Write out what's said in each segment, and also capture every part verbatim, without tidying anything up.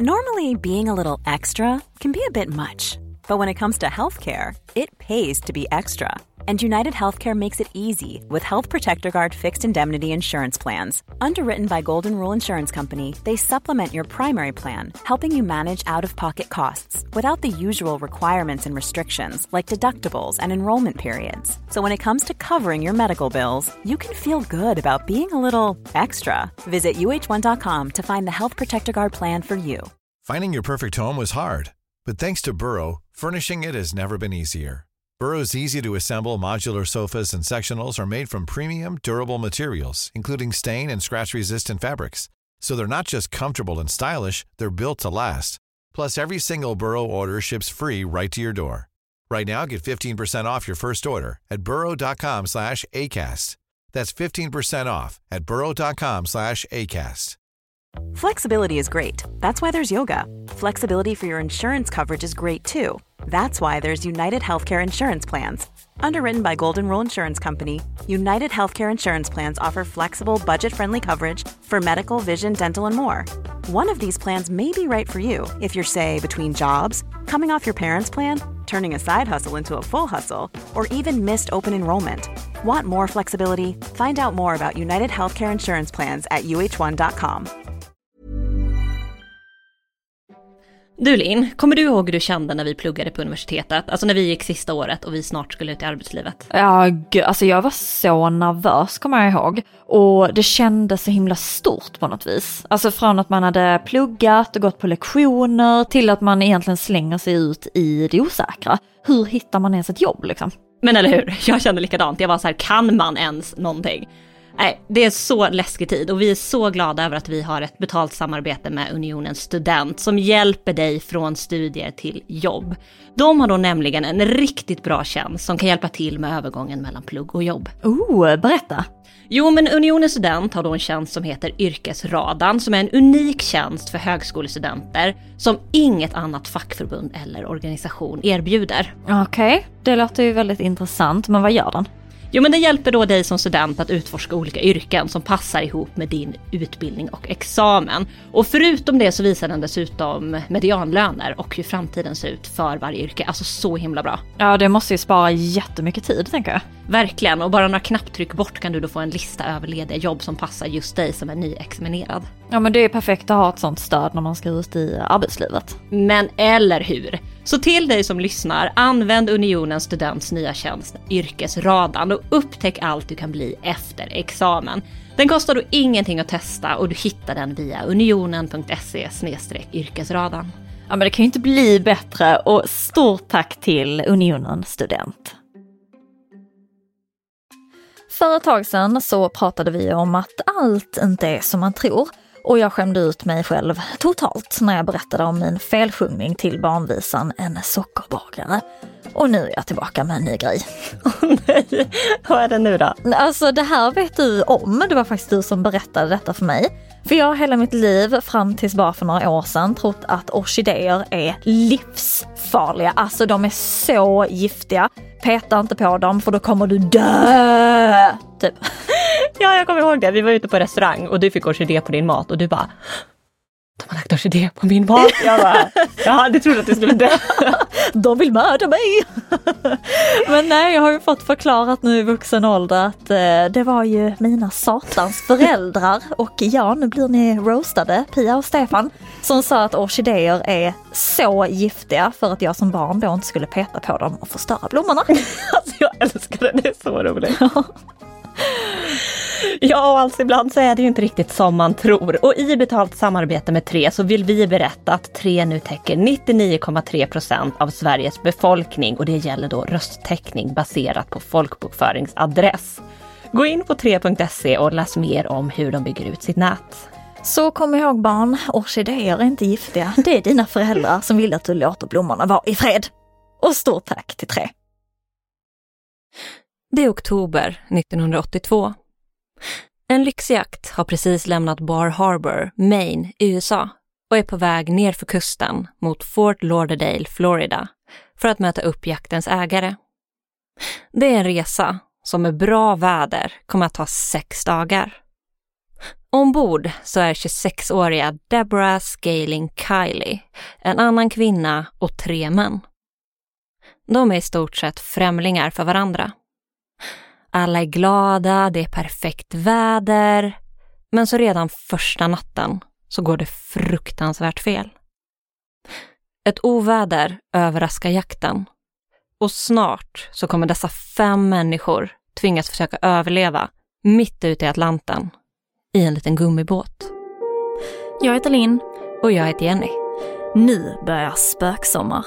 Normally, being a little extra can be a bit much, but when it comes to healthcare, it pays to be extra. And United Healthcare makes it easy with Health Protector Guard fixed indemnity insurance plans. Underwritten by Golden Rule Insurance Company, they supplement your primary plan, helping you manage out-of-pocket costs without the usual requirements and restrictions like deductibles and enrollment periods. So when it comes to covering your medical bills, you can feel good about being a little extra. Visit U H one dot com to find the Health Protector Guard plan for you. Finding your perfect home was hard, but thanks to Burrow, furnishing it has never been easier. Burrow's easy-to-assemble modular sofas and sectionals are made from premium, durable materials, including stain and scratch-resistant fabrics. So they're not just comfortable and stylish, they're built to last. Plus, every single Burrow order ships free right to your door. Right now, get fifteen percent off your first order at burrow.com slash ACAST. That's fifteen percent off at burrow.com slash ACAST. Flexibility is great. That's why there's yoga. Flexibility for your insurance coverage is great too. That's why there's United Healthcare Insurance Plans. Underwritten by Golden Rule Insurance Company, United Healthcare Insurance Plans offer flexible, budget-friendly coverage for medical, vision, dental, and more. One of these plans may be right for you if you're, say, between jobs, coming off your parents' plan, turning a side hustle into a full hustle, or even missed open enrollment. Want more flexibility? Find out more about United Healthcare Insurance Plans at U H one dot com. Du Linn, kommer du ihåg hur du kände när vi pluggade på universitetet? Alltså när vi gick sista året och vi snart skulle ut i arbetslivet. Ja, gud, alltså jag var så nervös, kommer jag ihåg. Och det kändes så himla stort på något vis. Alltså från att man hade pluggat och gått på lektioner till att man egentligen slänger sig ut i det osäkra. Hur hittar man ens ett jobb liksom? Men eller hur? Jag kände likadant. Jag var så här, kan man ens någonting? Nej, det är så läskig tid och vi är så glada över att vi har ett betalt samarbete med Unionen Student som hjälper dig från studier till jobb. De har då nämligen en riktigt bra tjänst som kan hjälpa till med övergången mellan plugg och jobb. Oh, berätta! Jo, men Unionen Student har då en tjänst som heter Yrkesradan som är en unik tjänst för högskolestudenter som inget annat fackförbund eller organisation erbjuder. Okej, okay. Det låter ju väldigt intressant, men vad gör den? Jo, men det hjälper då dig som student att utforska olika yrken som passar ihop med din utbildning och examen. Och förutom det så visar den dessutom medianlöner och hur framtiden ser ut för varje yrke. Alltså så himla bra. Ja, det måste ju spara jättemycket tid, tänker jag. Verkligen, och bara några knapptryck bort kan du då få en lista över lediga jobb som passar just dig som är nyexaminerad. Ja, men det är perfekt att ha ett sånt stöd när man ska ut i arbetslivet. Men eller hur? Så till dig som lyssnar, använd Unionens Students nya tjänst Yrkesradan och upptäck allt du kan bli efter examen. Den kostar då ingenting att testa och du hittar den via unionen.se snedstreck yrkesradan. Ja, men det kan ju inte bli bättre och stort tack till Unionen Student. För ett tag sedan så pratade vi om att allt inte är som man tror. Och jag skämde ut mig själv totalt när jag berättade om min felsjungning till barnvisan En sockerbagare. Och nu är jag tillbaka med en ny grej. Oh, nej, vad är det nu då? Alltså det här vet du om, det var faktiskt du som berättade detta för mig. För jag har hela mitt liv fram tills bara för några år sedan trott att orkidéer är livsfarliga. Alltså de är så giftiga. Peta inte på dem för då kommer du dö. Typ. Ja, jag kommer ihåg det. Vi var ute på restaurang och du fick orkidé på din mat och du bara, de har lagt orkidé på min mat. Jag bara, ja, du trodde att du skulle dö. De vill mörda mig. Men nej, jag har ju fått förklarat nu i vuxen ålder att eh, det var ju mina satans föräldrar. Och ja, nu blir ni roastade, Pia och Stefan, som sa att orkidéer är så giftiga för att jag som barn då inte skulle peta på dem och förstöra blommorna. Alltså jag älskar det, det är så roligt. Ja, och alltså ibland så är det ju inte riktigt som man tror. Och i betalt samarbete med Tre så vill vi berätta att Tre nu täcker nittionio komma tre procent av Sveriges befolkning. Och det gäller då rösttäckning baserat på folkbokföringsadress. Gå in på tre punkt se och läs mer om hur de bygger ut sitt nät. Så kom ihåg barn, orkidéer är inte giftiga. Det är dina föräldrar som vill att du låter blommorna vara i fred. Och stort tack till Tre. Det är oktober nittonhundraåttiotvå. En lyxjakt har precis lämnat Bar Harbor, Maine, U S A och är på väg ner för kusten mot Fort Lauderdale, Florida för att möta upp jaktens ägare. Det är en resa som med bra väder kommer att ta sex dagar. Ombord så är tjugosexåriga Deborah Scaling Kiley, en annan kvinna och tre män. De är i stort sett främlingar för varandra. Alla är glada, det är perfekt väder, men så redan första natten så går det fruktansvärt fel. Ett oväder överraskar jakten och snart så kommer dessa fem människor tvingas försöka överleva mitt ute i Atlanten i en liten gummibåt. Jag heter Linn. Och jag heter Jenny. Nu börjar spöksommar.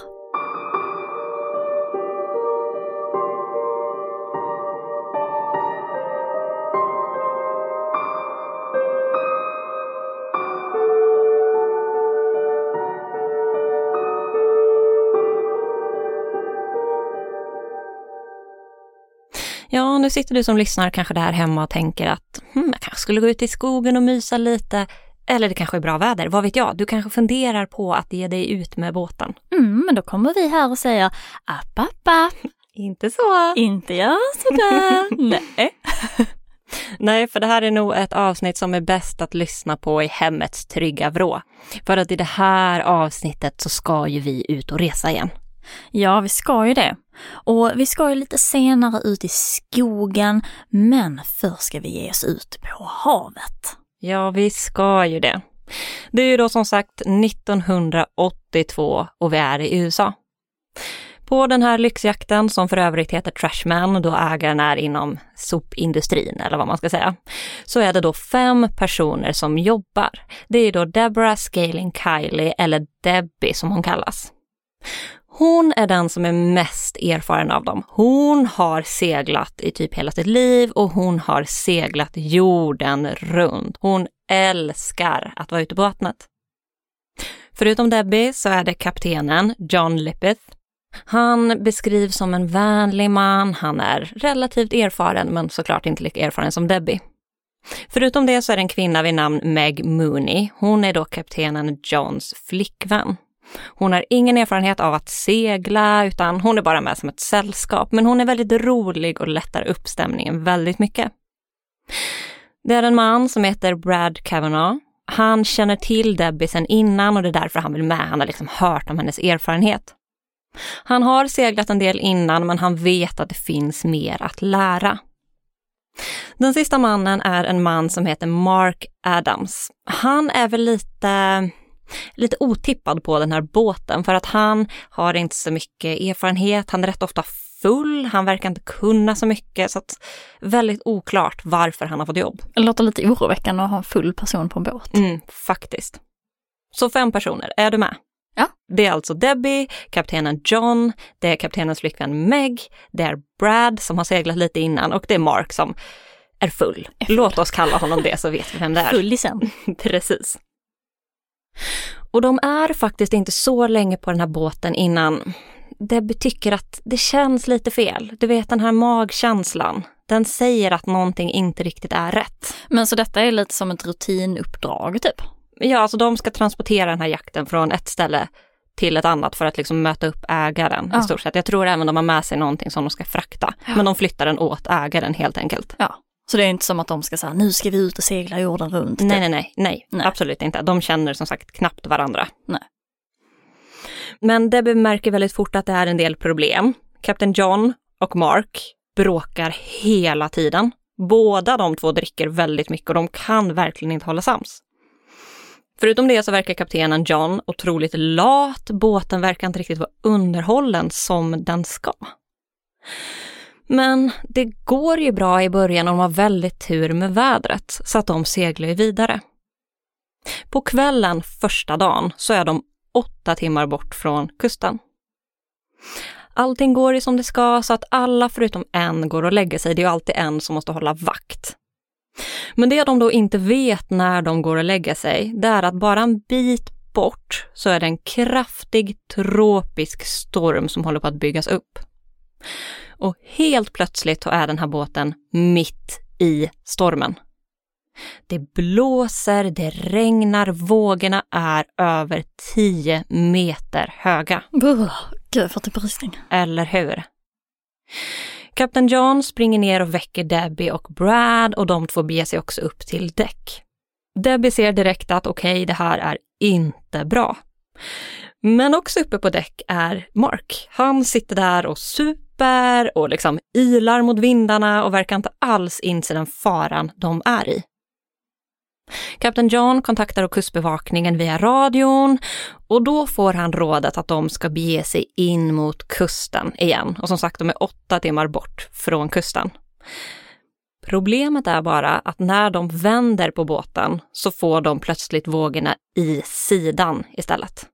Ja, nu sitter du som lyssnar kanske där hemma och tänker att hmm, jag kanske skulle gå ut i skogen och mysa lite. Eller det kanske är bra väder, vad vet jag? Du kanske funderar på att ge dig ut med båten. Mm, men då kommer vi här och säger app, app, app. Inte så. Inte jag sådär. Nej. Nej, för det här är nog ett avsnitt som är bäst att lyssna på i hemmets trygga vrå. För att i det här avsnittet så ska ju vi ut och resa igen. Ja, vi ska ju det. Och vi ska ju lite senare ut i skogen, men först ska vi ge oss ut på havet. Ja, vi ska ju det. Det är ju då som sagt nittonhundraåttiotvå och vi är i U S A. På den här lyxjakten som för övrigt heter Trashman, då ägaren är inom sopindustrin eller vad man ska säga, så är det då fem personer som jobbar. Det är då Deborah Scaling Kiley, eller Debbie som hon kallas. Hon är den som är mest erfaren av dem. Hon har seglat i typ hela sitt liv och hon har seglat jorden runt. Hon älskar att vara ute på vattnet. Förutom Debbie så är det kaptenen John Lippeth. Han beskrivs som en vänlig man. Han är relativt erfaren men såklart inte lika erfaren som Debbie. Förutom det så är det en kvinna vid namn Meg Mooney. Hon är då kaptenen Johns flickvän. Hon har ingen erfarenhet av att segla utan hon är bara med som ett sällskap. Men hon är väldigt rolig och lättar upp stämningen väldigt mycket. Det är en man som heter Brad Kavanaugh. Han känner till Debbie sedan innan och det är därför han vill med. Han har liksom hört om hennes erfarenhet. Han har seglat en del innan men han vet att det finns mer att lära. Den sista mannen är en man som heter Mark Adams. Han är väl lite... lite otippad på den här båten för att han har inte så mycket erfarenhet. Han är rätt ofta full, han verkar inte kunna så mycket så att väldigt oklart varför han har fått jobb. Det låter lite oroväckande att ha en full person på en båt. Mm, faktiskt. Så fem personer, är du med? Ja. Det är alltså Debbie, kaptenen John, det är kaptenens flickvän Meg, det är Brad som har seglat lite innan och det är Mark som är full. Är full. Låt oss kalla honom det så vet vi vem det är. Full i sen. Precis. Och de är faktiskt inte så länge på den här båten innan Debbie tycker att det känns lite fel. Du vet den här magkänslan. Den säger att någonting inte riktigt är rätt. Men så detta är lite som ett rutinuppdrag typ? Ja, alltså de ska transportera den här jakten från ett ställe till ett annat för att liksom möta upp ägaren ja. i stort sett. Jag tror även de har med sig någonting som de ska frakta. Ja. Men de flyttar den åt ägaren helt enkelt. Ja. Så det är inte som att de ska säga, nu ska vi ut och segla jorden runt. Nej, nej, nej, nej, nej. Absolut inte. De känner som sagt knappt varandra. Nej. Men Debbie märker väldigt fort att det är en del problem. Kapten John och Mark bråkar hela tiden. Båda de två dricker väldigt mycket och de kan verkligen inte hålla sams. Förutom det så verkar kaptenen John otroligt lat. Båten verkar inte riktigt vara underhållen som den ska. Men det går ju bra i början och de har väldigt tur med vädret så att de seglar vidare. På kvällen första dagen så är de åtta timmar bort från kusten. Allting går ju som det ska så att alla förutom en går och lägger sig. Det är ju alltid en som måste hålla vakt. Men det de då inte vet när de går och lägger sig, det är att bara en bit bort så är det en kraftig tropisk storm som håller på att byggas upp. Och helt plötsligt är den här båten mitt i stormen. Det blåser, det regnar, vågorna är över tio meter höga. Oh, gud, för typ rysning. Eller hur? Kapten John springer ner och väcker Debbie och Brad och de två beger sig också upp till däck. Debbie ser direkt att okej, okay, det här är inte bra. Men också uppe på däck är Mark. Han sitter där och super och liksom ilar mot vindarna och verkar inte alls inse den faran de är i. Kapten John kontaktar kustbevakningen via radion och då får han rådet att de ska bege sig in mot kusten igen. Och som sagt, de är åtta timmar bort från kusten. Problemet är bara att när de vänder på båten så får de plötsligt vågorna i sidan istället.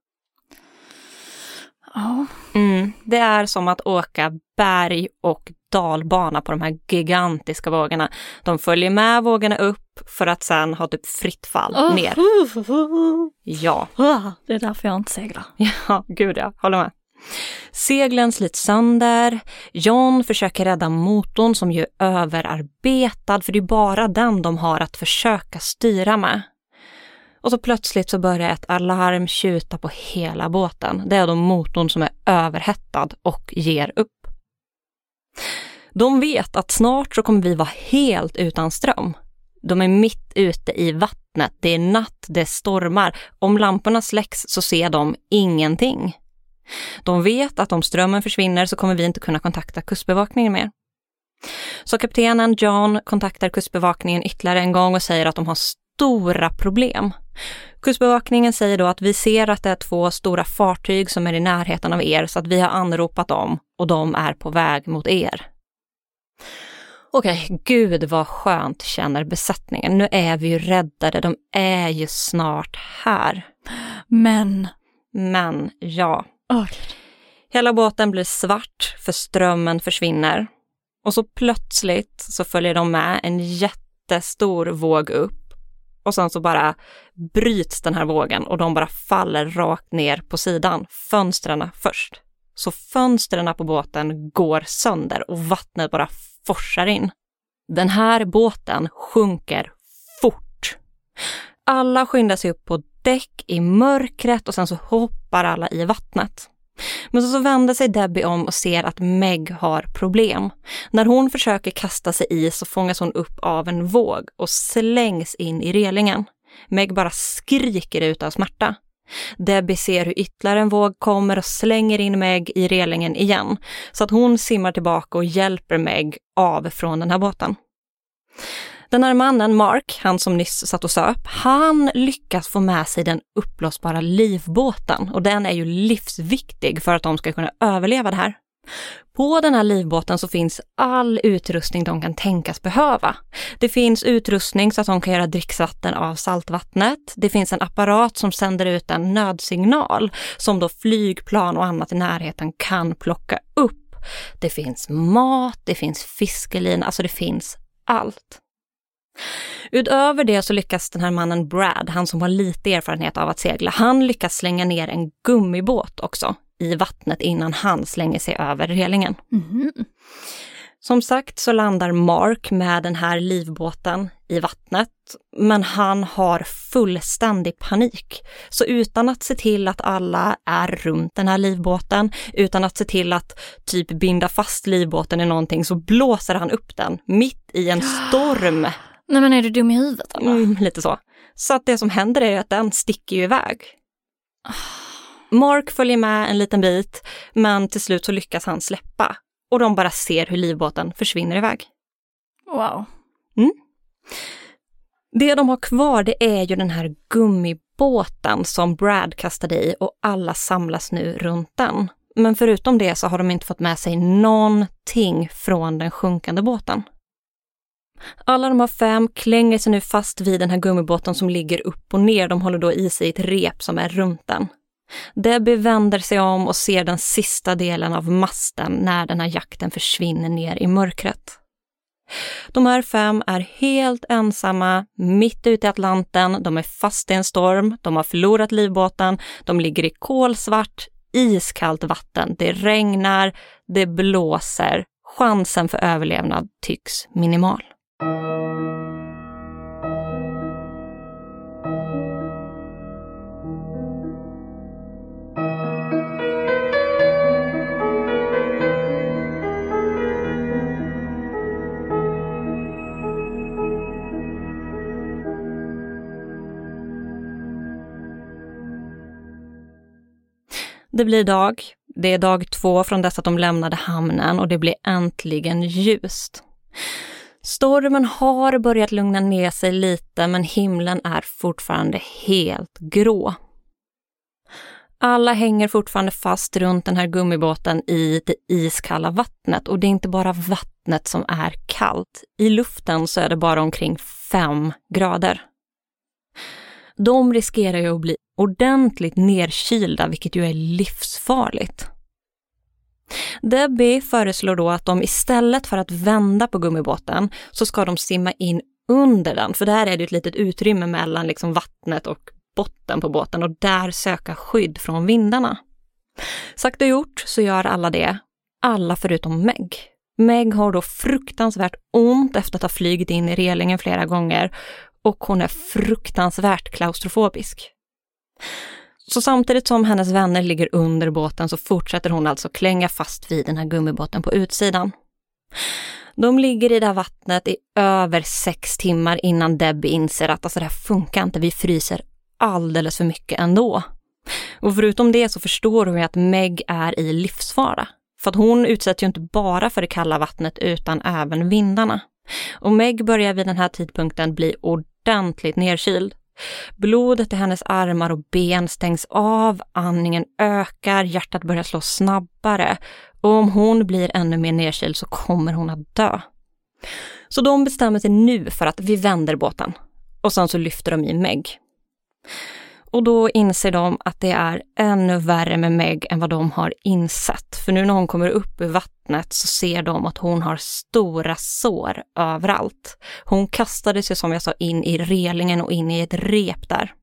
Ja. Mm, det är som att åka berg- och dalbana på de här gigantiska vågorna. De följer med vågorna upp för att sen ha typ fritt fall Oh. ner. Ja. Det är därför jag inte seglar. Ja, gud ja, håller med. Seglen slits sönder. John försöker rädda motorn som ju är överarbetad, för det är bara den de har att försöka styra med. Och så plötsligt så börjar ett alarm tjuta på hela båten. Det är då motorn som är överhettad och ger upp. De vet att snart så kommer vi vara helt utan ström. De är mitt ute i vattnet. Det är natt, det stormar. Om lamporna släcks så ser de ingenting. De vet att om strömmen försvinner så kommer vi inte kunna kontakta kustbevakningen mer. Så kaptenen John kontaktar kustbevakningen ytterligare en gång och säger att de har stora problem. Kustbevakningen säger då att vi ser att det är två stora fartyg som är i närheten av er, så att vi har anropat dem och de är på väg mot er. Okej, gud vad skönt, känner besättningen. Nu är vi ju räddade, de är ju snart här. Men... Men, ja. Oh. Hela båten blir svart för strömmen försvinner. Och så plötsligt så följer de med en jättestor våg upp. Och sen så bara bryts den här vågen och de bara faller rakt ner på sidan. Fönstren först. Så fönstren på båten går sönder och vattnet bara forsar in. Den här båten sjunker fort. Alla skyndar sig upp på däck i mörkret och sen så hoppar alla i vattnet. Men så, så vänder sig Debbie om och ser att Meg har problem. När hon försöker kasta sig i så fångas hon upp av en våg och slängs in i relingen. Meg bara skriker ut av smärta. Debbie ser hur ytterligare en våg kommer och slänger in Meg i relingen igen. Så att hon simmar tillbaka och hjälper Meg av från den här båten. Den här mannen, Mark, han som nyss satt och söp, han lyckas få med sig den uppblåsbara livbåten. Och den är ju livsviktig för att de ska kunna överleva det här. På den här livbåten så finns all utrustning de kan tänkas behöva. Det finns utrustning så att de kan göra dricksvatten av saltvattnet. Det finns en apparat som sänder ut en nödsignal som då flygplan och annat i närheten kan plocka upp. Det finns mat, det finns fiskelin, alltså det finns allt. Utöver det så lyckas den här mannen Brad, han som har lite erfarenhet av att segla, han lyckas slänga ner en gummibåt också i vattnet innan han slänger sig över relingen. Mm. Som sagt så landar Mark med den här livbåten i vattnet, men han har fullständig panik. Så utan att se till att alla är runt den här livbåten, utan att se till att typ binda fast livbåten i någonting, så blåser han upp den mitt i en storm. Nej, men är du dum i huvudet eller? Mm, lite så. Så att det som händer är att den sticker ju iväg. Mark följer med en liten bit, men till slut så lyckas han släppa. Och de bara ser hur livbåten försvinner iväg. Wow. Mm. Det de har kvar, det är ju den här gummibåten som Brad kastade i och alla samlas nu runt den. Men förutom det så har de inte fått med sig någonting från den sjunkande båten. Alla de här fem klänger sig nu fast vid den här gummibåten som ligger upp och ner. De håller då i sig ett rep som är runt den. Debbie vänder sig om och ser den sista delen av masten när den här jakten försvinner ner i mörkret. De här fem är helt ensamma mitt ute i Atlanten. De är fast i en storm, de har förlorat livbåten, de ligger i kolsvart, iskallt vatten. Det regnar, det blåser. Chansen för överlevnad tycks minimal. Det blir dag. Det är dag två från dess att de lämnade hamnen och det blir äntligen ljust. Stormen har börjat lugna ner sig lite men himlen är fortfarande helt grå. Alla hänger fortfarande fast runt den här gummibåten i det iskalla vattnet och det är inte bara vattnet som är kallt. I luften så är det bara omkring fem grader. De riskerar ju att bli ordentligt nerkylda vilket ju är livsfarligt. Debbie föreslår då att de istället för att vända på gummibåten så ska de simma in under den. För där är det ett litet utrymme mellan liksom vattnet och botten på båten och där söka skydd från vindarna. Sagt och gjort så gör alla det. Alla förutom Meg. Meg har då fruktansvärt ont efter att ha flygit in i relingen flera gånger och hon är fruktansvärt klaustrofobisk. Så samtidigt som hennes vänner ligger under båten så fortsätter hon alltså klänga fast vid den här gummibåten på utsidan. De ligger i det här vattnet i över sex timmar innan Debbie inser att alltså, det här funkar inte, vi fryser alldeles för mycket ändå. Och förutom det så förstår hon att Meg är i livsfara. För att hon utsätter ju inte bara för det kalla vattnet utan även vindarna. Och Meg börjar vid den här tidpunkten bli ordentligt nerkyld. Blodet i hennes armar och ben stängs av, andningen ökar, hjärtat börjar slå snabbare. Och om hon blir ännu mer nerkyld så kommer hon att dö. Så de bestämmer sig nu för att vi vänder båten. Och sen så lyfter de i Meg. Och då inser de att det är ännu värre med Meg än vad de har insett. För nu när hon kommer upp ur vattnet så ser de att hon har stora sår överallt. Hon kastade sig som jag sa in i relingen och in i ett rep där.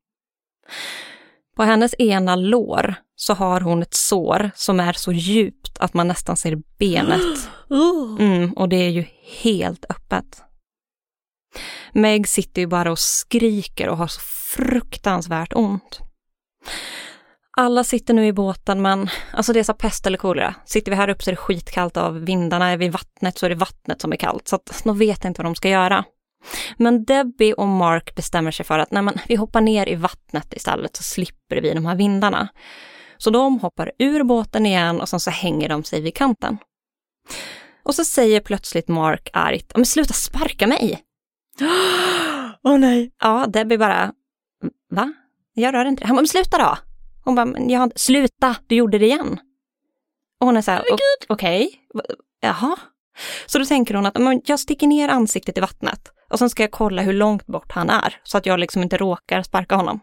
På hennes ena lår så har hon ett sår som är så djupt att man nästan ser benet. Mm, och det är ju helt öppet. Meg sitter ju bara och skriker och har så fruktansvärt ont. Alla sitter nu i båten men alltså det är så pest eller kolera. Sitter vi här uppe så är det skitkallt av vindarna, är vi i vattnet så är det vattnet som är kallt. Så att de vet inte vad de ska göra. Men Debbie och Mark bestämmer sig för att nej men, vi hoppar ner i vattnet istället så slipper vi de här vindarna. Så de hoppar ur båten igen och sen så hänger de sig vid kanten. Och så säger plötsligt Mark argt, men sluta sparka mig! Åh oh, nej. Ja, Debbie bara, va? Jag rör inte det. Han bara, men sluta då. Hon bara, men jag har inte, sluta, du gjorde det igen. Och hon är så här, okej, okay. Jaha. Så då tänker hon att men jag sticker ner ansiktet i vattnet och sen ska jag kolla hur långt bort han är så att jag liksom inte råkar sparka honom.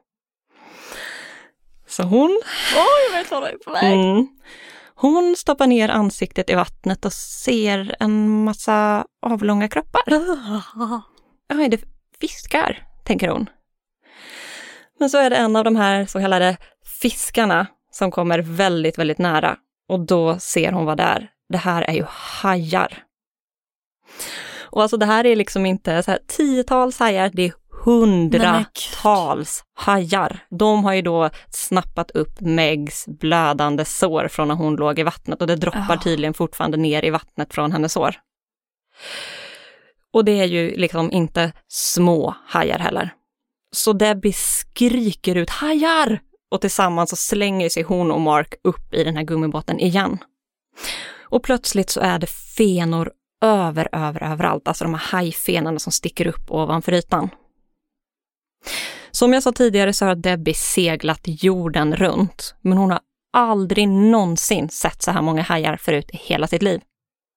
Så hon... Åh, oh, jag vet vad det är på väg. Mm. Hon stoppar ner ansiktet i vattnet och ser en massa avlånga kroppar. Ja, är det fiskar, tänker hon. Men så är det en av de här så kallade fiskarna som kommer väldigt, väldigt nära. Och då ser hon vad det är. Det här är ju hajar. Och alltså det här är liksom inte så här tiotals hajar, det är hundratals hajar. De har ju då snappat upp Megs blödande sår från när hon låg i vattnet. Och det droppar oh. tydligen fortfarande ner i vattnet från hennes sår. Och det är ju liksom inte små hajar heller. Så Debbie skriker ut hajar! Och tillsammans så slänger sig hon och Mark upp i den här gummibåten igen. Och plötsligt så är det fenor över, över, överallt. Alltså de här hajfenorna som sticker upp ovanför ytan. Som jag sa tidigare så har Debbie seglat jorden runt. Men hon har aldrig någonsin sett så här många hajar förut i hela sitt liv.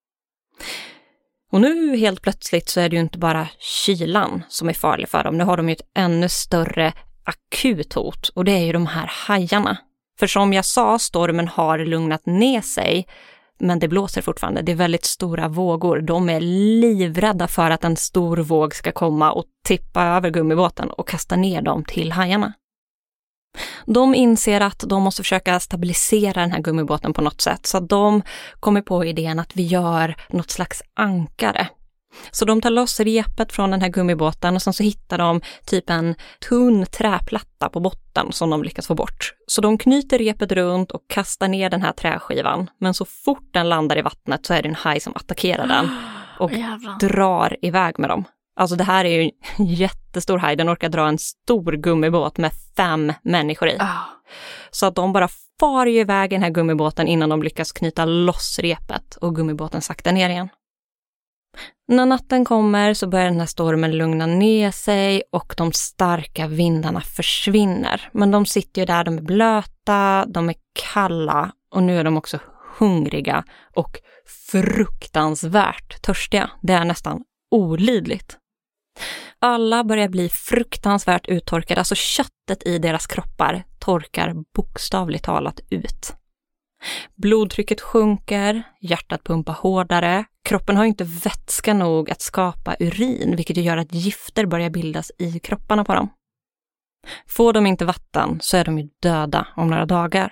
Och nu helt plötsligt så är det ju inte bara kylan som är farlig för dem. Nu har de ju ett ännu större akut hot och det är ju de här hajarna. För som jag sa, stormen har lugnat ner sig men det blåser fortfarande. Det är väldigt stora vågor. De är livrädda för att en stor våg ska komma och tippa över gummibåten och kasta ner dem till hajarna. De inser att de måste försöka stabilisera den här gummibåten på något sätt. Så att de kommer på idén att vi gör något slags ankare. Så de tar loss repet från den här gummibåten och sen så hittar de typ en tunn träplatta på botten som de lyckas få bort. Så de knyter repet runt och kastar ner den här träskivan. Men så fort den landar i vattnet så är det en haj som attackerar den och Jävlar. drar iväg med dem. Alltså det här är ju en jättestor haj. Den orkar dra en stor gummibåt med fem människor i. Oh. Så att de bara far ju iväg i den här gummibåten innan de lyckas knyta loss repet och gummibåten saktar ner igen. När natten kommer så börjar den här stormen lugna ner sig och de starka vindarna försvinner. Men de sitter ju där, de är blöta, de är kalla och nu är de också hungriga och fruktansvärt törstiga. Det är nästan olidligt. Alla börjar bli fruktansvärt uttorkade, alltså köttet i deras kroppar torkar bokstavligt talat ut. Blodtrycket sjunker, hjärtat pumpar hårdare, kroppen har inte vätska nog att skapa urin, vilket gör att gifter börjar bildas i kropparna på dem. Får de inte vatten så är de ju döda om några dagar.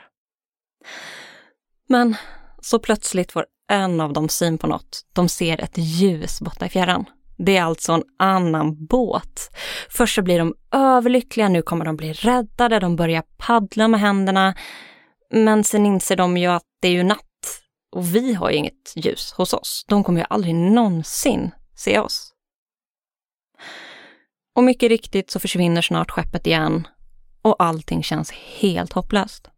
Men så plötsligt får en av dem syn på något. De ser ett ljus borta i fjärran. Det är alltså en annan båt. Först så blir de överlyckliga, nu kommer de bli räddade, de börjar paddla med händerna. Men sen inser de ju att det är ju natt och vi har ju inget ljus hos oss. De kommer ju aldrig någonsin se oss. Och mycket riktigt så försvinner snart skeppet igen och allting känns helt hopplöst.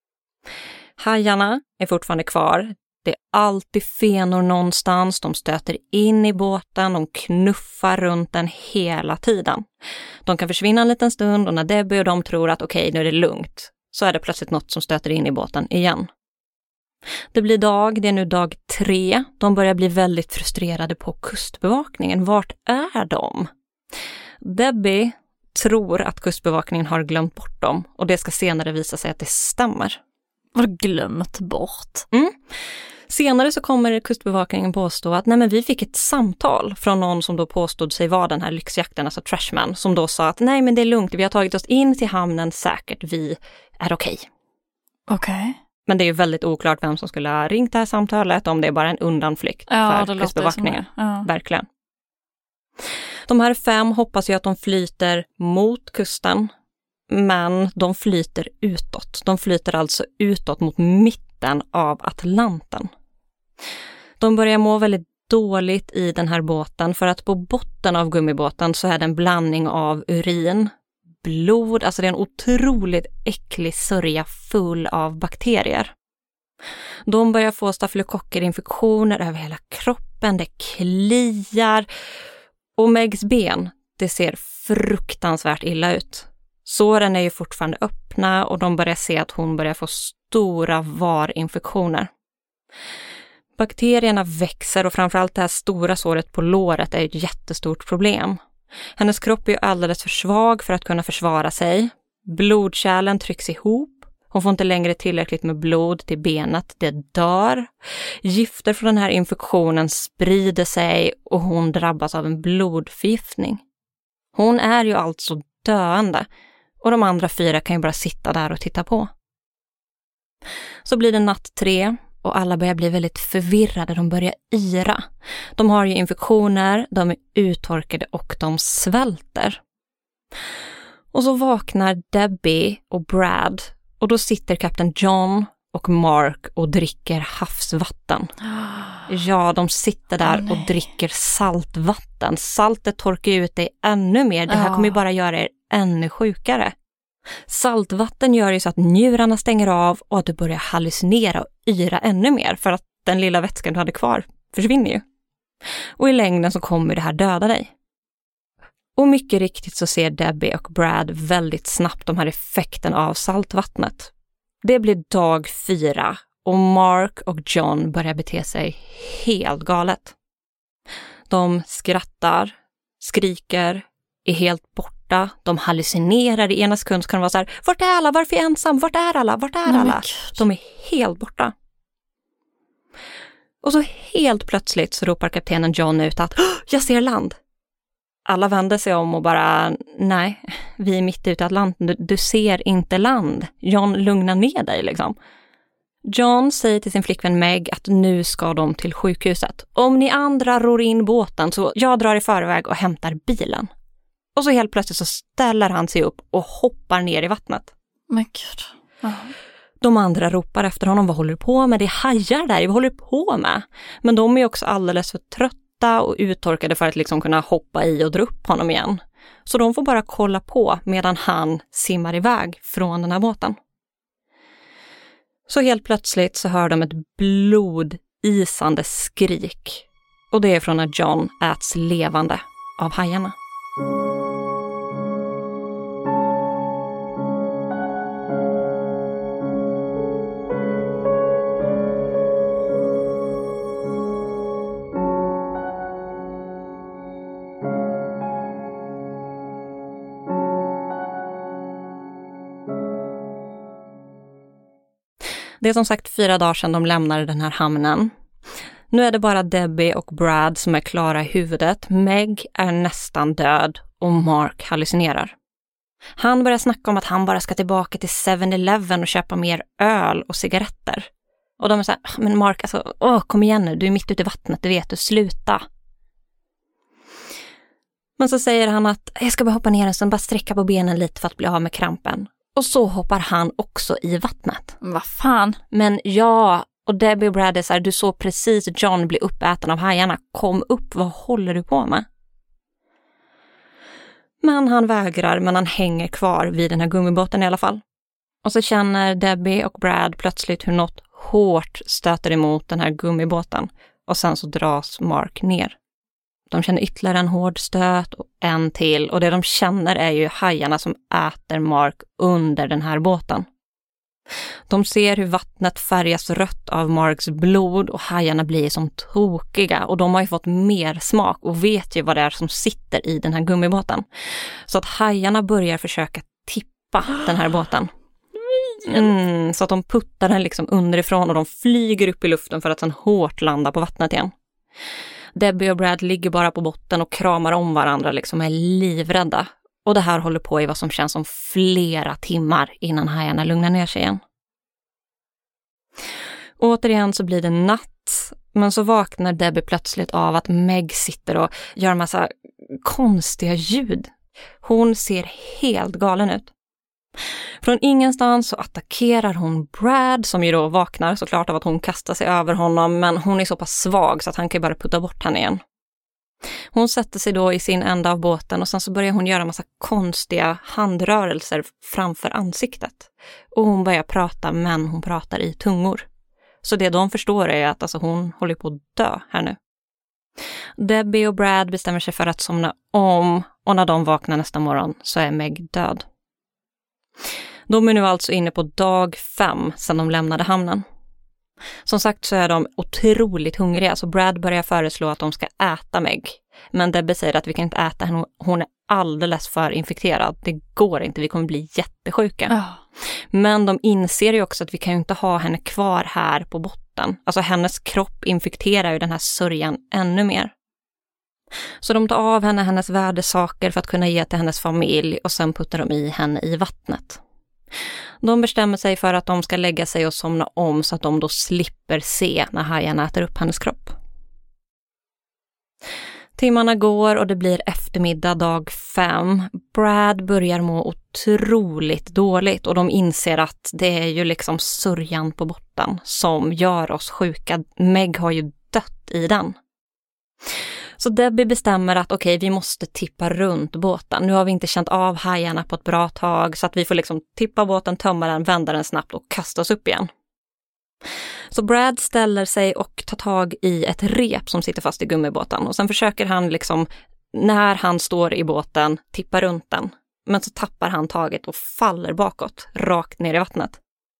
Hajarna är fortfarande kvar. Det är alltid fenor någonstans, de stöter in i båten, de knuffar runt den hela tiden. De kan försvinna en liten stund och när Debbie och de tror att okej, nu är det lugnt, så är det plötsligt något som stöter in i båten igen. Det blir dag, det är nu dag tre. De börjar bli väldigt frustrerade på kustbevakningen. Vart är de? Debbie tror att kustbevakningen har glömt bort dem och det ska senare visa sig att det stämmer. Var glömt bort? Mm. Senare så kommer kustbevakningen påstå att nej men vi fick ett samtal från någon som då påstod sig vara den här lyxjakten, alltså Trashman, som då sa att nej men det är lugnt, vi har tagit oss in till hamnen säkert, vi är okej. Okej. Okay. Men det är ju väldigt oklart vem som skulle ha ringt det här samtalet, om det är bara en undanflykt ja, för kustbevakningen. Ja. Verkligen. De här fem hoppas ju att de flyter mot kusten, men de flyter utåt. De flyter alltså utåt mot mitten av Atlanten. De börjar må väldigt dåligt i den här båten för att på botten av gummibåten så är det en blandning av urin, blod, alltså det är en otroligt äcklig sörja full av bakterier. De börjar få stafylokockerinfektioner över hela kroppen, det kliar och Megs ben, det ser fruktansvärt illa ut. Såren är ju fortfarande öppna och de börjar se att hon börjar få stora varinfektioner. Bakterierna växer och framförallt det här stora såret på låret är ett jättestort problem. Hennes kropp är ju alldeles för svag för att kunna försvara sig. Blodkärlen trycks ihop. Hon får inte längre tillräckligt med blod till benet. Det dör. Gifter från den här infektionen sprider sig och hon drabbas av en blodförgiftning. Hon är ju alltså döende och de andra fyra kan ju bara sitta där och titta på. Så blir det natt tre och alla börjar bli väldigt förvirrade, de börjar yra. De har ju infektioner, de är uttorkade och de svälter. Och så vaknar Debbie och Brad och då sitter kapten John och Mark och dricker havsvatten. Ja, de sitter där oh, och dricker saltvatten. Saltet torkar ut dig ännu mer. Det här oh. kommer ju bara göra er ännu sjukare. Saltvatten gör ju så att njurarna stänger av och att du börjar hallucinera och yra ännu mer för att den lilla vätskan du hade kvar försvinner ju. Och i längden så kommer det här döda dig. Och mycket riktigt så ser Debbie och Brad väldigt snabbt de här effekten av saltvattnet. Det blir dag fyra och Mark och John börjar bete sig helt galet. De skrattar, skriker, är helt borta. De hallucinerar. I ena sekund kan de vara så här, vart är alla? Varför är jag ensam? Vart är alla? Vart är alla? De är helt borta. Och så helt plötsligt så ropar kaptenen John ut att jag ser land. Alla vänder sig om och bara, nej, vi är mitt ute i Atlanten. Du, du ser inte land. John, lugna ner dig liksom. John säger till sin flickvän Meg att nu ska de till sjukhuset. Om ni andra ror in båten så jag drar i förväg och hämtar bilen. Och så helt plötsligt så ställer han sig upp och hoppar ner i vattnet. Men gud. Oh. De andra ropar efter honom, vad håller du på med? Det är hajar där, vad håller du på med? Men de är också alldeles för trötta trötta och uttorkade för att liksom kunna hoppa i och dra upp honom igen. Så de får bara kolla på medan han simmar iväg från den här båten. Så helt plötsligt så hör de ett blodisande skrik. Och det är från när John äts levande av hajarna. Det är som sagt fyra dagar sedan de lämnade den här hamnen. Nu är det bara Debbie och Brad som är klara i huvudet. Meg är nästan död och Mark hallucinerar. Han börjar snacka om att han bara ska tillbaka till seven eleven och köpa mer öl och cigaretter. Och de är så här, men Mark, alltså, åh, kom igen nu, du är mitt ute i vattnet, du vet, du sluta. Men så säger han att jag ska bara hoppa ner och sen bara sträcka på benen lite för att bli av med krampen. Och så hoppar han också i vattnet. Vad fan? Men ja, och Debbie och Brad är så här, du såg precis John bli uppäten av hajarna. Kom upp, vad håller du på med? Men han vägrar, men han hänger kvar vid den här gummibåten i alla fall. Och så känner Debbie och Brad plötsligt hur något hårt stöter emot den här gummibåten. Och sen så dras Mark ner. De känner ytterligare en hård stöt och en till. Och det de känner är ju hajarna som äter Mark under den här båten. De ser hur vattnet färgas rött av Marks blod och hajarna blir som tokiga. Och de har ju fått mer smak och vet ju vad det är som sitter i den här gummibåten. Så att hajarna börjar försöka tippa den här båten. Mm, så att de puttar den liksom underifrån och de flyger upp i luften för att sen hårt landa på vattnet igen. Debbie och Brad ligger bara på botten och kramar om varandra, liksom är livrädda. Och det här håller på i vad som känns som flera timmar innan hajarna lugnar ner sig igen. Återigen så blir det natt, men så vaknar Debbie plötsligt av att Meg sitter och gör massa konstiga ljud. Hon ser helt galen ut. Från ingenstans så attackerar hon Brad, som ju då vaknar såklart av att hon kastar sig över honom, men hon är så pass svag så att han kan bara putta bort henne igen. Hon sätter sig då i sin ända av båten och sen så börjar hon göra massa konstiga handrörelser framför ansiktet. Och hon börjar prata, men hon pratar i tungor. Så det de förstår är att alltså, hon håller på att dö här nu. Debbie och Brad bestämmer sig för att somna om, och när de vaknar nästa morgon så är Meg död. De är nu alltså inne på dag fem sedan de lämnade hamnen. Som sagt så är de otroligt hungriga, så Brad börjar föreslå att de ska äta Meg. Men Debbie säger att vi kan inte äta henne, hon är alldeles för infekterad. Det går inte, vi kommer bli jättesjuka. Oh. Men de inser ju också att vi kan ju inte ha henne kvar här på botten. Alltså hennes kropp infekterar ju den här sörjan ännu mer. Så de tar av henne hennes värdesaker för att kunna ge till hennes familj och sen puttar de i henne i vattnet. De bestämmer sig för att de ska lägga sig och somna om så att de då slipper se när hajarna äter upp hennes kropp. Timmarna går och det blir eftermiddag dag fem. Brad börjar må otroligt dåligt och de inser att det är ju liksom sörjan på botten som gör oss sjuka. Meg har ju dött i den. Så Debbie bestämmer att okej, okay, vi måste tippa runt båten. Nu har vi inte känt av hajarna på ett bra tag så att vi får liksom tippa båten, tömma den, vända den snabbt och kasta oss upp igen. Så Brad ställer sig och tar tag i ett rep som sitter fast i gummibåten. Och sen försöker han liksom, när han står i båten, tippa runt den. Men så tappar han taget och faller bakåt, rakt ner i vattnet.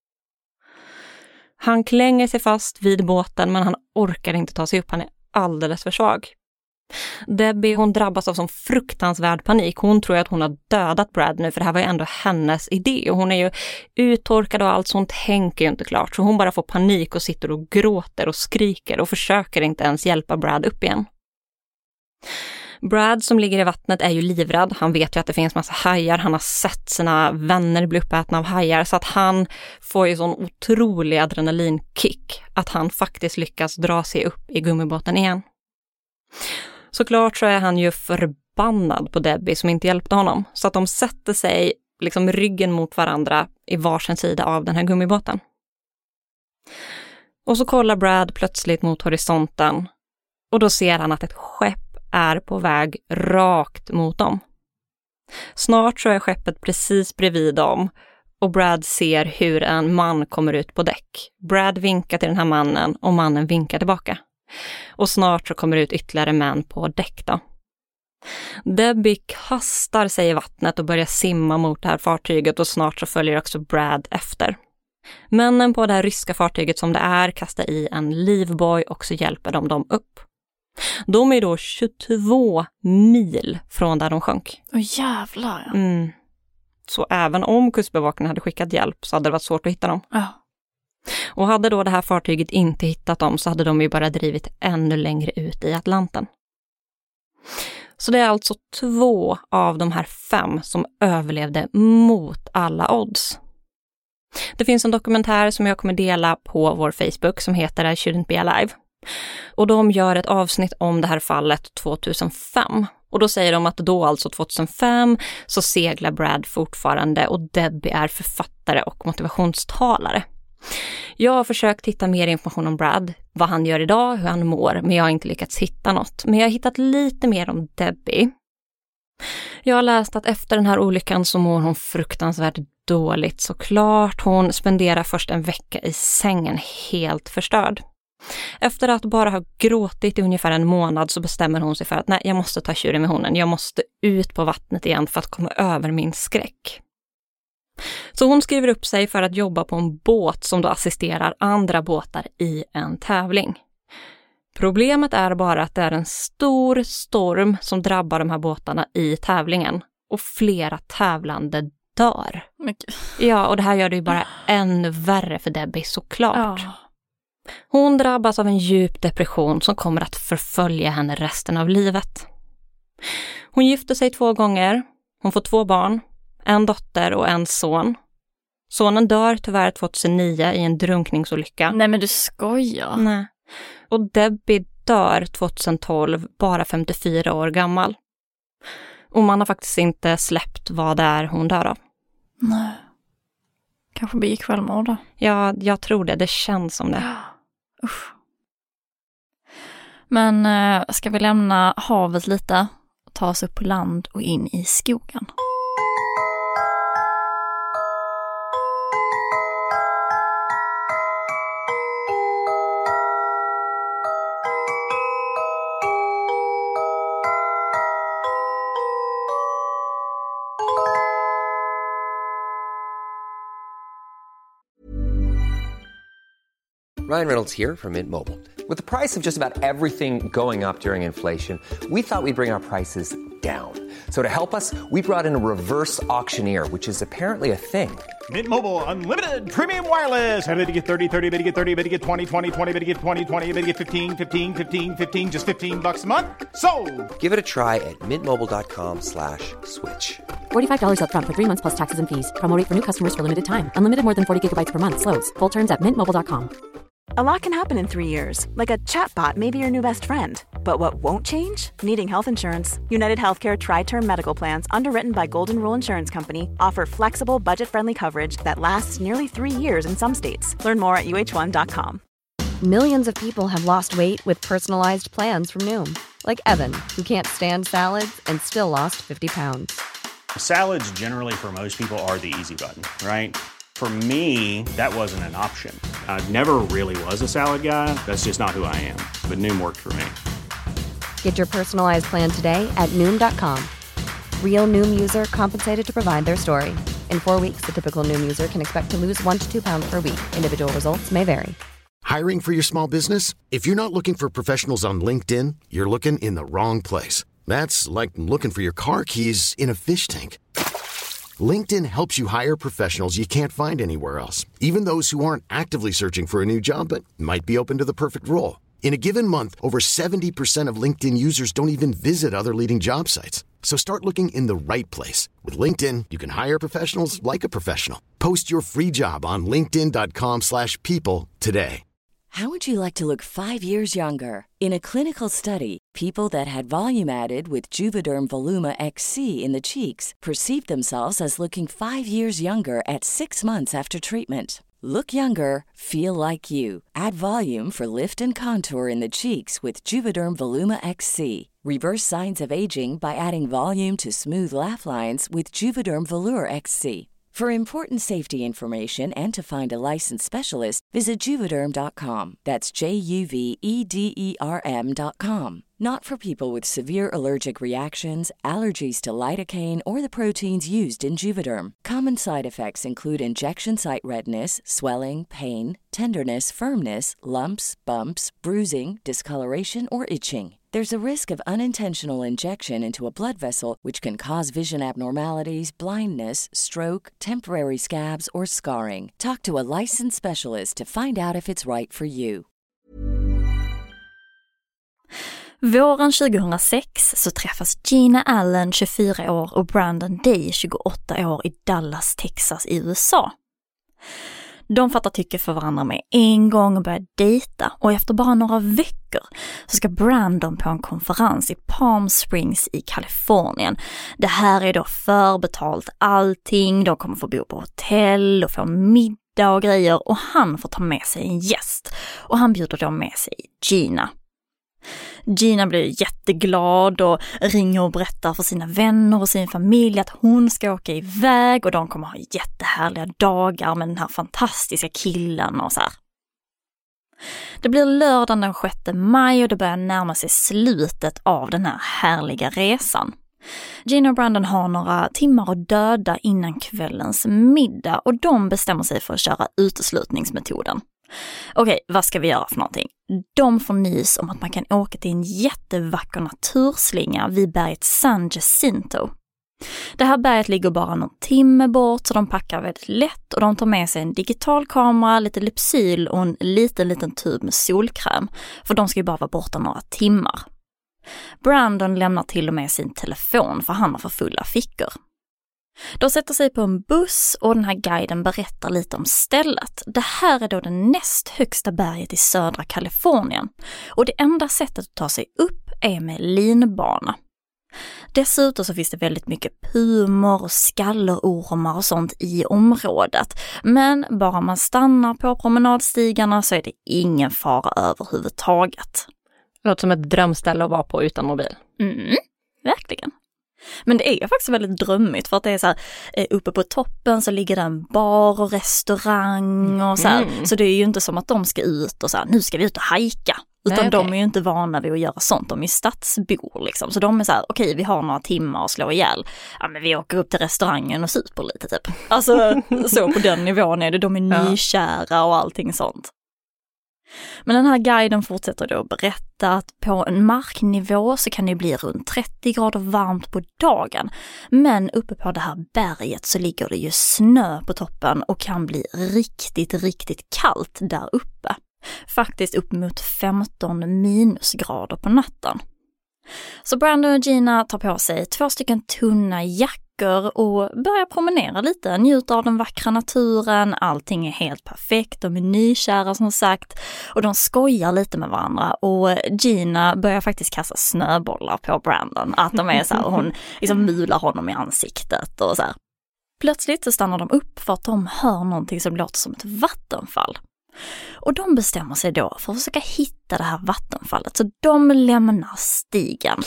Han klänger sig fast vid båten men han orkar inte ta sig upp, han är alldeles för svag. Debbie, hon drabbas av sån fruktansvärd panik. Hon tror att hon har dödat Brad nu, för det här var ju ändå hennes idé. Och hon är ju uttorkad och allt sånt tänker ju inte klart. Så hon bara får panik och sitter och gråter och skriker och försöker inte ens hjälpa Brad upp igen. Brad som ligger i vattnet är ju livrädd. Han vet ju att det finns massa hajar. Han har sett sina vänner bli uppätna av hajar. Så att han får ju sån otrolig adrenalinkick att han faktiskt lyckas dra sig upp i gummibåten igen. Såklart så är han ju förbannad på Debbie som inte hjälpte honom. Så att de sätter sig liksom ryggen mot varandra i varsin sida av den här gummibåten. Och så kollar Brad plötsligt mot horisonten. Och då ser han att ett skepp är på väg rakt mot dem. Snart så är skeppet precis bredvid dem och Brad ser hur en man kommer ut på däck. Brad vinkar till den här mannen och mannen vinkar tillbaka. Och snart så kommer det ut ytterligare män på däck då. Debbie kastar sig i vattnet och börjar simma mot det här fartyget och snart så följer också Brad efter. Männen på det här ryska fartyget som det är kastar i en livboj och så hjälper de dem upp. De är då tjugotvå mil från där de sjönk. Åh jävlar. Mm. Så även om kustbevakningen hade skickat hjälp så hade det varit svårt att hitta dem. Ja. Och hade då det här fartyget inte hittat dem så hade de ju bara drivit ännu längre ut i Atlanten. Så det är alltså två av de här fem som överlevde mot alla odds. Det finns en dokumentär som jag kommer dela på vår Facebook som heter I Shouldn't Be Alive. Och de gör ett avsnitt om det här fallet tjugohundrafem. Och då säger de att då alltså tjugohundrafem så seglar Brad fortfarande och Debbie är författare och motivationstalare. Jag har försökt hitta mer information om Brad, vad han gör idag, hur han mår, men jag har inte lyckats hitta något. Men jag har hittat lite mer om Debbie. Jag har läst att efter den här olyckan så mår hon fruktansvärt dåligt såklart. Hon spenderar först en vecka i sängen helt förstörd. Efter att bara ha gråtit i ungefär en månad så bestämmer hon sig för att nej, jag måste ta tjuren med honen. Jag måste ut på vattnet igen för att komma över min skräck. Så hon skriver upp sig för att jobba på en båt som då assisterar andra båtar i en tävling. Problemet är bara att det är en stor storm som drabbar de här båtarna i tävlingen och flera tävlande dör. Mycket. Ja, och det här gör det ju bara ännu värre för Debbie såklart. Ja. Hon drabbas av en djup depression som kommer att förfölja henne resten av livet. Hon gifter sig två gånger. Hon får två barn, en dotter och en son. Sonen dör tyvärr tjugohundranio i en drunkningsolycka. Nej men du skojar. Nej. Och Debbie dör tjugotolv, bara femtiofyra år gammal. Och man har faktiskt inte släppt vad det är hon dör av. Nej. Kanske begick självmord då. Ja, jag tror det. Det känns som det. Usch. Men äh, ska vi lämna havet lite och ta oss upp på land och in i skogen? Ryan Reynolds here from Mint Mobile. With the price of just about everything going up during inflation, we thought we'd bring our prices down. So to help us, we brought in a reverse auctioneer, which is apparently a thing. Mint Mobile Unlimited Premium Wireless. How to get thirty, thirty, how to get thirty, how to get twenty, twenty, twenty, how to get twenty, twenty, how to get fifteen, fifteen, fifteen, fifteen, just fifteen bucks a month? Sold! Give it a try at mintmobile.com slash switch. forty-five dollars up front for three months plus taxes and fees. Promo rate for new customers for limited time. Unlimited more than forty gigabytes per month. Slows full terms at mint mobile dot com. A lot can happen in three years, like a chatbot may be your new best friend. But what won't change? Needing health insurance. United Healthcare Tri-Term Medical Plans, underwritten by Golden Rule Insurance Company, offer flexible, budget-friendly coverage that lasts nearly three years in some states. Learn more at U H one dot com. Millions of people have lost weight with personalized plans from Noom. Like Evan, who can't stand salads and still lost fifty pounds. Salads generally for most people are the easy button, right? For me, that wasn't an option. I never really was a salad guy. That's just not who I am. But Noom worked for me. Get your personalized plan today at Noom dot com. Real Noom user compensated to provide their story. In four weeks, the typical Noom user can expect to lose one to two pounds per week. Individual results may vary. Hiring for your small business? If you're not looking for professionals on LinkedIn, you're looking in the wrong place. That's like looking for your car keys in a fish tank. LinkedIn helps you hire professionals you can't find anywhere else, even those who aren't actively searching for a new job but might be open to the perfect role. In a given month, over seventy percent of LinkedIn users don't even visit other leading job sites. So start looking in the right place. With LinkedIn, you can hire professionals like a professional. Post your free job on linkedin dot com slash people today. How would you like to look five years younger? In a clinical study, people that had volume added with Juvederm Voluma X C in the cheeks perceived themselves as looking five years younger at six months after treatment. Look younger, feel like you. Add volume for lift and contour in the cheeks with Juvederm Voluma X C. Reverse signs of aging by adding volume to smooth laugh lines with Juvederm Volure X C. For important safety information and to find a licensed specialist, visit Juvederm dot com. That's J U V E D E R M dot com. Not for people with severe allergic reactions, allergies to lidocaine, or the proteins used in Juvederm. Common side effects include injection site redness, swelling, pain, tenderness, firmness, lumps, bumps, bruising, discoloration, or itching. There's a risk of unintentional injection into a blood vessel, which can cause vision abnormalities, blindness, stroke, temporary scabs, or scarring. Talk to a licensed specialist to find out if it's right for you. Våren tjugohundrasex så träffas Gina Allen, tjugofyra år, och Brandon Day, tjugoåtta år, i Dallas, Texas i U S A. De fattar tycke för varandra med en gång och börjar dejta, och efter bara några veckor så ska Brandon på en konferens i Palm Springs i Kalifornien. Det här är då förbetalt allting, de kommer få bo på hotell och få middag och grejer, och han får ta med sig en gäst, och han bjuder då med sig Gina. Gina blir jätteglad och ringer och berättar för sina vänner och sin familj att hon ska åka iväg, och de kommer ha jättehärliga dagar med den här fantastiska killen och så här. Det blir lördagen den sjätte maj och det börjar närma sig slutet av den här härliga resan. Gina och Brandon har några timmar att döda innan kvällens middag, och de bestämmer sig för att köra uteslutningsmetoden. Okej, vad ska vi göra för någonting? De får nys om att man kan åka till en jättevacker naturslinga vid berget San Jacinto. Det här berget ligger bara någon timme bort, så de packar väldigt lätt, och de tar med sig en digital kamera, lite Lypsyl och en liten liten tub med solkräm, för de ska ju bara vara borta några timmar. Brandon lämnar till och med sin telefon, för han har för fulla fickor. De sätter sig på en buss, och den här guiden berättar lite om stället. Det här är då det näst högsta berget i södra Kalifornien, och det enda sättet att ta sig upp är med linbana. Dessutom så finns det väldigt mycket pumor och skallerormar och sånt i området, men bara man stannar på promenadstigarna så är det ingen fara överhuvudtaget. Det låter som ett drömställe att vara på utan mobil. Mm, verkligen. Men det är faktiskt väldigt drömmigt, för att det är så här, uppe på toppen så ligger det en bar och restaurang och så här. Mm. Så det är ju inte som att de ska ut och så här, nu ska vi ut och hajka. Utan Nej, okay. De är ju inte vana vid att göra sånt, de är stadsbor liksom. Så de är så här, okej okay, vi har några timmar att slå ihjäl. Ja men vi åker upp till restaurangen och super lite typ. Alltså så på den nivån är det, de är nykära och allting sånt. Men den här guiden fortsätter då berätta att på en marknivå så kan det bli runt trettio grader varmt på dagen. Men uppe på det här berget så ligger det ju snö på toppen och kan bli riktigt, riktigt kallt där uppe. Faktiskt upp mot femton minusgrader på natten. Så Brandon och Gina tar på sig två stycken tunna jackor och börjar promenera lite, njuta av den vackra naturen. Allting är helt perfekt, de är nykära som sagt, och de skojar lite med varandra, och Gina börjar faktiskt kasta snöbollar på Brandon, att de är så här, och hon liksom mular honom i ansiktet och så här. Plötsligt så stannar de upp för att de hör någonting som låter som ett vattenfall. Och de bestämmer sig då för att försöka hitta det här vattenfallet, så de lämnar stigen.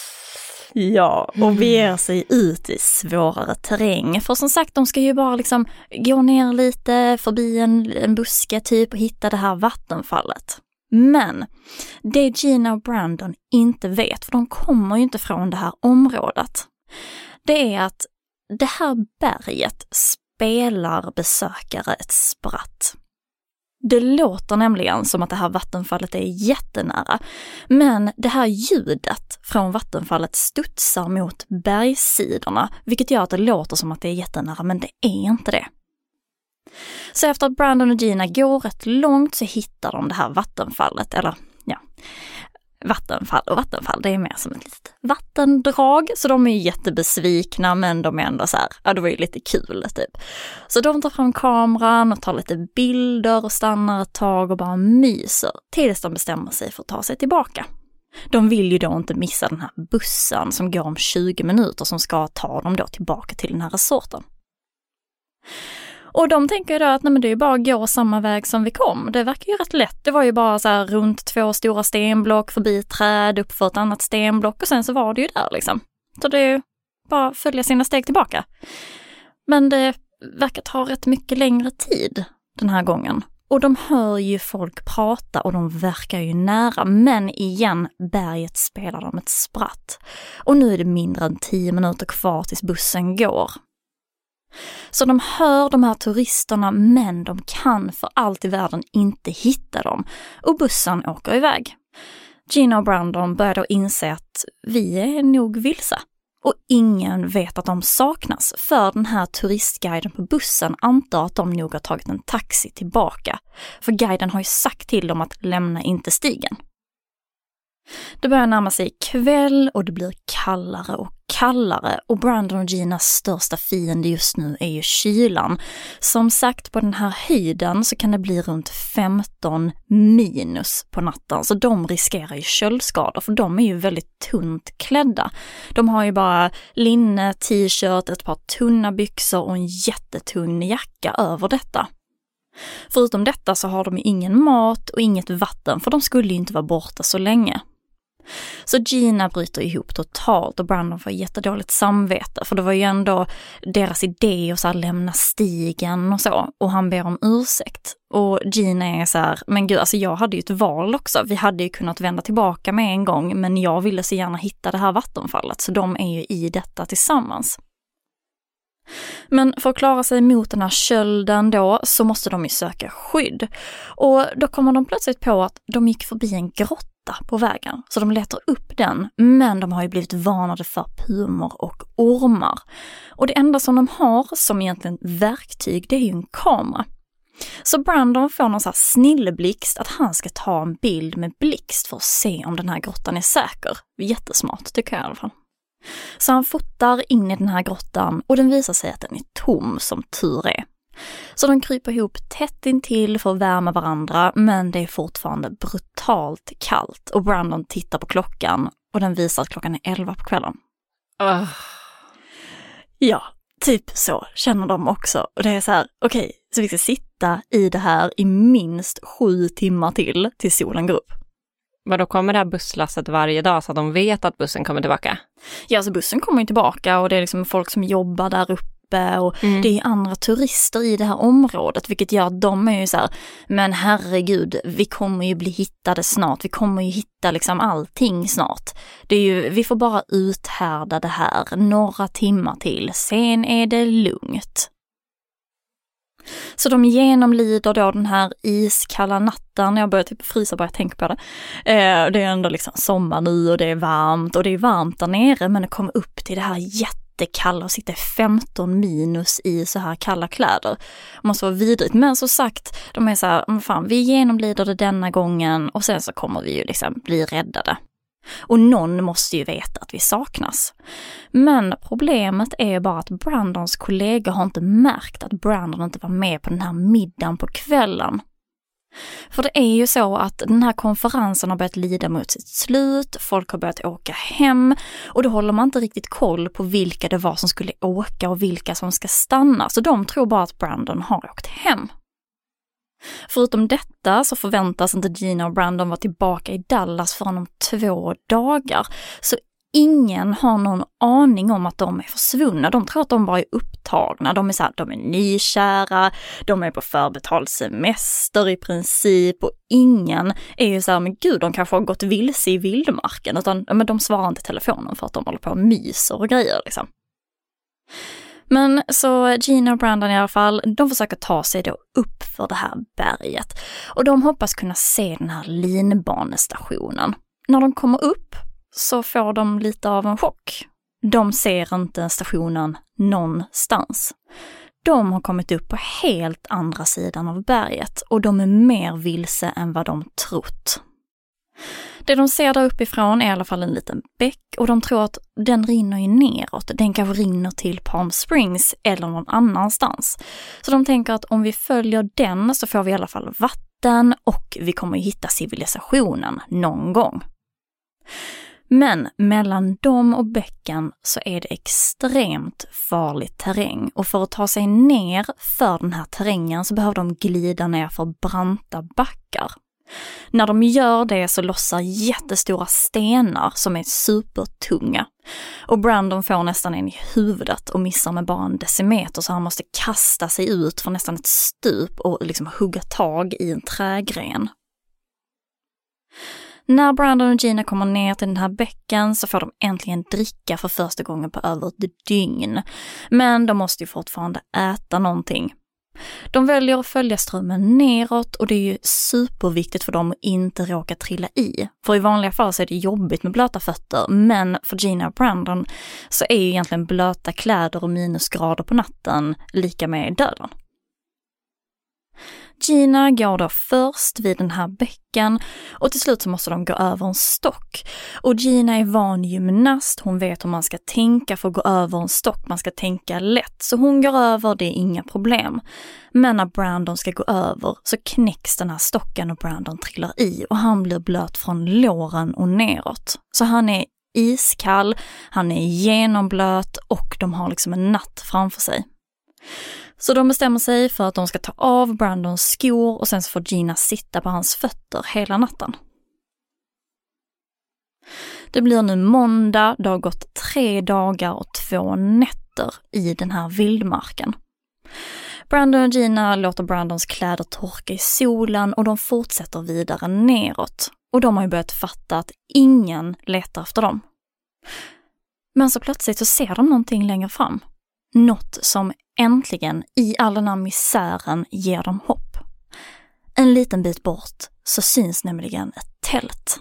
Ja, och beger sig ut i svårare terräng. För som sagt, de ska ju bara liksom gå ner lite förbi en, en buske typ och hitta det här vattenfallet. Men det Gina och Brandon inte vet, för de kommer ju inte från det här området, det är att det här berget spelar besökare ett spratt. Det låter nämligen som att det här vattenfallet är jättenära, men det här ljudet från vattenfallet studsar mot bergssidorna, vilket gör att det låter som att det är jättenära, men det är inte det. Så efter att Brandon och Gina går rätt långt så hittar de det här vattenfallet, eller ja, vattenfall och vattenfall, det är mer som ett litet vattendrag, så de är jättebesvikna, men de är ändå så här, ja det var ju lite kul typ. Så de tar fram kameran och tar lite bilder och stannar ett tag och bara myser tills de bestämmer sig för att ta sig tillbaka. De vill ju då inte missa den här bussen som går om tjugo minuter som ska ta dem då tillbaka till den här resorten. Och de tänker ju då att nej, men det är bara att gå samma väg som vi kom. Det verkar ju rätt lätt. Det var ju bara så här runt två stora stenblock, förbi träd, upp för ett annat stenblock och sen så var det ju där liksom. Så det är ju bara att följa sina steg tillbaka. Men det verkar ta rätt mycket längre tid den här gången. Och de hör ju folk prata och de verkar ju nära. Men igen, berget spelar dem ett spratt. Och nu är det mindre än tio minuter kvar tills bussen går. Så de hör de här turisterna men de kan för allt i världen inte hitta dem. Och bussen åker iväg. Gina och Brandon börjar då inse att vi är nog vilse. Och ingen vet att de saknas för den här turistguiden på bussen antar att de nog har tagit en taxi tillbaka. För guiden har ju sagt till dem att lämna inte stigen. Det börjar närma sig kväll och det blir kallare och kallare och Brandon och Ginas största fiende just nu är ju kylan. Som sagt, på den här höjden så kan det bli runt femton minus på natten så de riskerar ju köldskador för de är ju väldigt tunt klädda. De har ju bara linne, t-shirt, ett par tunna byxor och en jättetunn jacka över detta. Förutom detta så har de ingen mat och inget vatten för de skulle ju inte vara borta så länge. Så Gina bryter ihop totalt och Brandon får jättedåligt samvete för det var ju ändå deras idé att så här lämna stigen och så och han ber om ursäkt och Gina är så här, men gud alltså jag hade ju ett val också, vi hade ju kunnat vända tillbaka med en gång men jag ville så gärna hitta det här vattenfallet så de är ju i detta tillsammans. Men för att klara sig mot den här kölden då så måste de ju söka skydd och då kommer de plötsligt på att de gick förbi en grotta på vägen. Så de letar upp den, men de har ju blivit varnade för pumor och ormar. Och det enda som de har som egentligen verktyg, det är ju en kamera. Så Brandon får någon så här snilleblixt att han ska ta en bild med blixt för att se om den här grottan är säker. Jättesmart tycker jag i alla fall. Så han fotar in i den här grottan och den visar sig att den är tom som tur är. Så de kryper ihop tätt intill för att värma varandra men det är fortfarande brutalt kallt och Brandon tittar på klockan och den visar att klockan är elva på kvällen. Uh. Ja, typ så känner de också. Och det är så här, okej, okay, så vi ska sitta i det här i minst sju timmar till till solen går upp. Men då kommer det här busslasset varje dag så att de vet att bussen kommer tillbaka? Ja, så bussen kommer ju tillbaka och det är liksom folk som jobbar där uppe och mm. det är andra turister i det här området vilket gör att de är ju så här, men herregud, vi kommer ju bli hittade snart, vi kommer ju hitta liksom allting snart. Det är ju, vi får bara uthärda det här några timmar till, sen är det lugnt. Så de genomlider då den här iskalla natten. Jag börjar typ frysa bara jag tänker på det. Eh, det är ändå liksom sommar nu och det är varmt. Och det är varmt där nere men det kommer upp till det här jättekalla och sitter femton minus i så här kalla kläder. Det måste vara vidrigt. Men så sagt, de är så här, fan vi genomlider det denna gången och sen så kommer vi ju liksom bli räddade. Och någon måste ju veta att vi saknas. Men problemet är bara att Brandons kollegor har inte märkt att Brandon inte var med på den här middagen på kvällen. För det är ju så att den här konferensen har börjat lida mot sitt slut, folk har börjat åka hem och då håller man inte riktigt koll på vilka det var som skulle åka och vilka som ska stanna. Så de tror bara att Brandon har åkt hem. Förutom detta så förväntas inte Gina och Brandon vara tillbaka i Dallas förrän om två dagar. Så ingen har någon aning om att de är försvunna. De tror att de bara är upptagna. De är så här, de är nykära, de är på förbetald semester i princip och ingen är ju så här, men gud, de kanske har gått vilse i vildmarken. Utan men de svarar inte telefonen för att de håller på och myser och grejer liksom. Men så Gina och Brandon i alla fall, de försöker ta sig då upp för det här berget. Och de hoppas kunna se den här linbanestationen. När de kommer upp så får de lite av en chock. De ser inte stationen någonstans. De har kommit upp på helt andra sidan av berget och de är mer vilse än vad de trott. Det de ser där uppifrån är i alla fall en liten bäck och de tror att den rinner ju neråt. Den kanske rinner till Palm Springs eller någon annanstans. Så de tänker att om vi följer den så får vi i alla fall vatten och vi kommer ju hitta civilisationen någon gång. Men mellan dem och bäcken så är det extremt farlig terräng och för att ta sig ner för den här terrängen så behöver de glida ner för branta backar. När de gör det så lossar jättestora stenar som är supertunga och Brandon får nästan en i huvudet och missar med bara en decimeter så han måste kasta sig ut från nästan ett stup och liksom hugga tag i en trägren. När Brandon och Gina kommer ner till den här bäcken så får de äntligen dricka för första gången på över ett dygn. Men de måste ju fortfarande äta någonting. De väljer att följa strömmen neråt och det är ju superviktigt för dem att inte råka trilla i. För i vanliga fall så är det jobbigt med blöta fötter, men för Gina och Brandon så är ju egentligen blöta kläder och minusgrader på natten lika med döden. Gina går då först vid den här bäcken och till slut så måste de gå över en stock. Och Gina är van gymnast, hon vet hur man ska tänka för att gå över en stock, man ska tänka lätt. Så hon går över, det är inga problem. Men när Brandon ska gå över så knäcks den här stocken och Brandon trillar i och han blir blöt från låren och neråt. Så han är iskall, han är genomblöt och de har liksom en natt framför sig. Så de bestämmer sig för att de ska ta av Brandons skor och sen så får Gina sitta på hans fötter hela natten. Det blir nu måndag, det har gått tre dagar och två nätter i den här vildmarken. Brandon och Gina låter Brandons kläder torka i solen och de fortsätter vidare neråt. Och de har ju börjat fatta att ingen letar efter dem. Men så plötsligt så ser de någonting längre fram. Något som äntligen i all den här misären ger dem hopp. En liten bit bort så syns nämligen ett tält.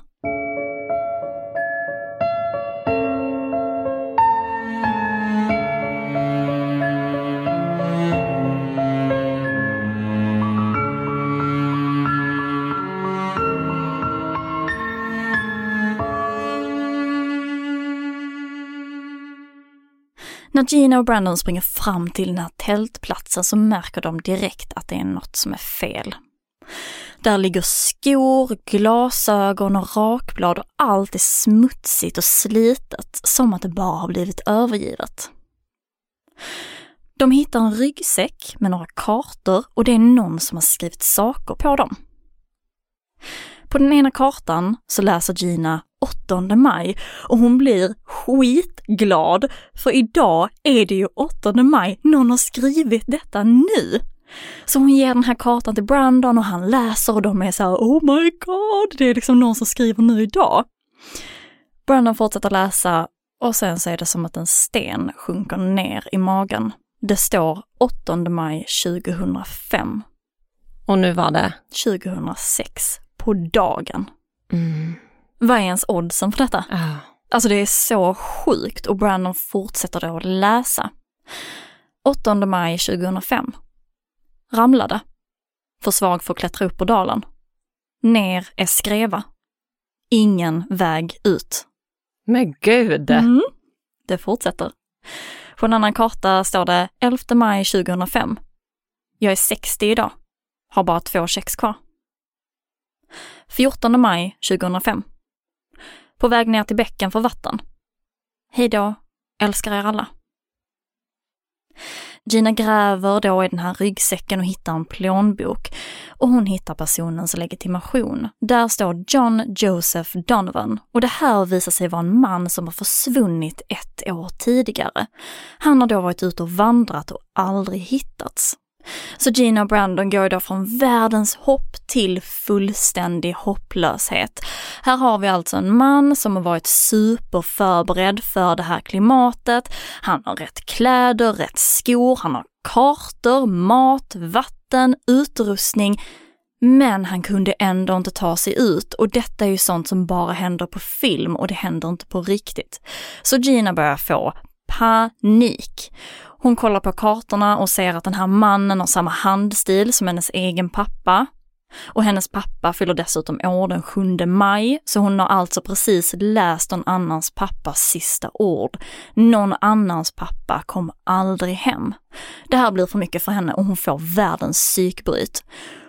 När Gina och Brandon springer fram till den här tältplatsen så märker de direkt att det är något som är fel. Där ligger skor, glasögon och rakblad och allt är smutsigt och slitet som att det bara har blivit övergivet. De hittar en ryggsäck med några kartor och det är någon som har skrivit saker på dem. På den ena kartan så läser Gina åttonde maj och hon blir skitglad för idag är det ju åttonde maj. Någon har skrivit detta nu. Så hon ger den här kartan till Brandon och han läser och de är så här: oh my god, det är liksom någon som skriver nu idag. Brandon fortsätter läsa och sen så är det som att en sten sjunker ner i magen. Det står åttonde maj tjugohundrafem. Och nu var det? tjugohundrasex på dagen. Mm. Vad är ens oddsen för detta? Uh. Alltså det är så sjukt och Brandon fortsätter då att läsa. åttonde maj tjugohundrafem. Ramlade. För svag för att klättra upp på dalen. Ner är skreva. Ingen väg ut. Men gud! Mm. Det fortsätter. På en annan karta står det elfte maj tjugohundrafem. Jag är sextio idag. Har bara två kex kvar. fjortonde maj tjugohundrafem. På väg ner till bäcken för vatten. Hej då, älskar er alla. Gina gräver då i den här ryggsäcken och hittar en plånbok. Och hon hittar personens legitimation. Där står John Joseph Donovan. Och det här visar sig vara en man som har försvunnit ett år tidigare. Han har då varit ute och vandrat och aldrig hittats. Så Gina och Brandon går då från världens hopp till fullständig hopplöshet. Här har vi alltså en man som har varit superförberedd för det här klimatet. Han har rätt kläder, rätt skor, han har kartor, mat, vatten, utrustning. Men han kunde ändå inte ta sig ut och detta är ju sånt som bara händer på film och det händer inte på riktigt. Så Gina börjar få panik. Hon kollar på kartorna och ser att den här mannen har samma handstil som hennes egen pappa. Och hennes pappa fyller dessutom år den sjunde maj, så hon har alltså precis läst någon annans pappas sista ord. Någon annans pappa kom aldrig hem. Det här blir för mycket för henne och hon får världens psykbryt.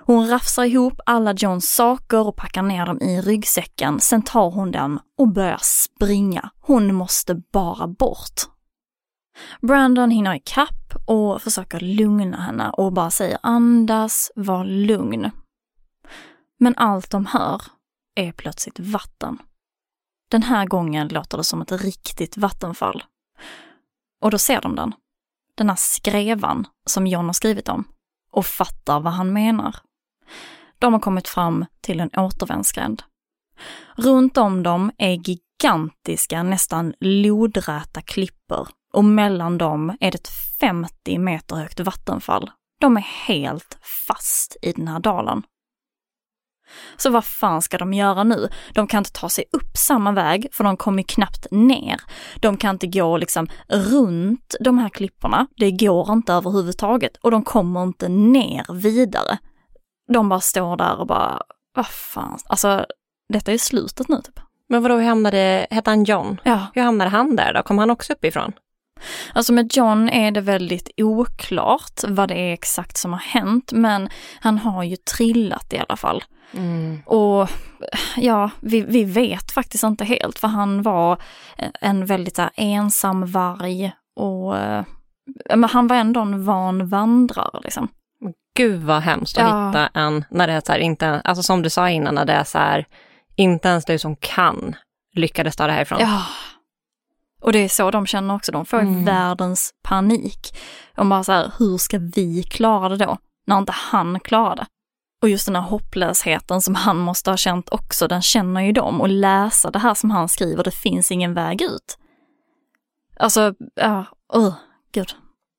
Hon rafsar ihop alla Johns saker och packar ner dem i ryggsäcken. Sen tar hon den och börjar springa. Hon måste bara bort. Brandon hinner i kapp och försöker lugna henne och bara säger andas, var lugn. Men allt de hör är plötsligt vatten. Den här gången låter det som ett riktigt vattenfall. Och då ser de den. Den här skrevan som John har skrivit om. Och fattar vad han menar. De har kommit fram till en återvändsgränd. Runt om dem är gigantiska, nästan lodräta klippor. Och mellan dem är det ett femtio meter högt vattenfall. De är helt fast i den här dalen. Så vad fan ska de göra nu? De kan inte ta sig upp samma väg för de kommer knappt ner. De kan inte gå liksom runt de här klipporna. Det går inte överhuvudtaget och de kommer inte ner vidare. De bara står där och bara, vad fan, alltså detta är slutet nu typ. Men vadå, hur hamnade, hette han John? Ja. Hur hamnade han där då? Kom han också uppifrån? Alltså med John är det väldigt oklart vad det är exakt som har hänt, men han har ju trillat i alla fall. Mm. Och ja, vi, vi vet faktiskt inte helt, för han var en väldigt så här, ensam varg och men han var ändå en van vandrare liksom. Gud vad hemskt att ja. hitta en, när det är så här, inte, alltså som du sa innan, när det är så här, inte ens du som kan lyckades ta det härifrån. Ja. Och det är så de känner också. De får mm. världens panik. Och bara så här, hur ska vi klara det då? När inte han klarar det. Och just den här hopplösheten som han måste ha känt också, den känner ju de. Och läsa det här som han skriver, det finns ingen väg ut. Alltså, ja, uh, gud.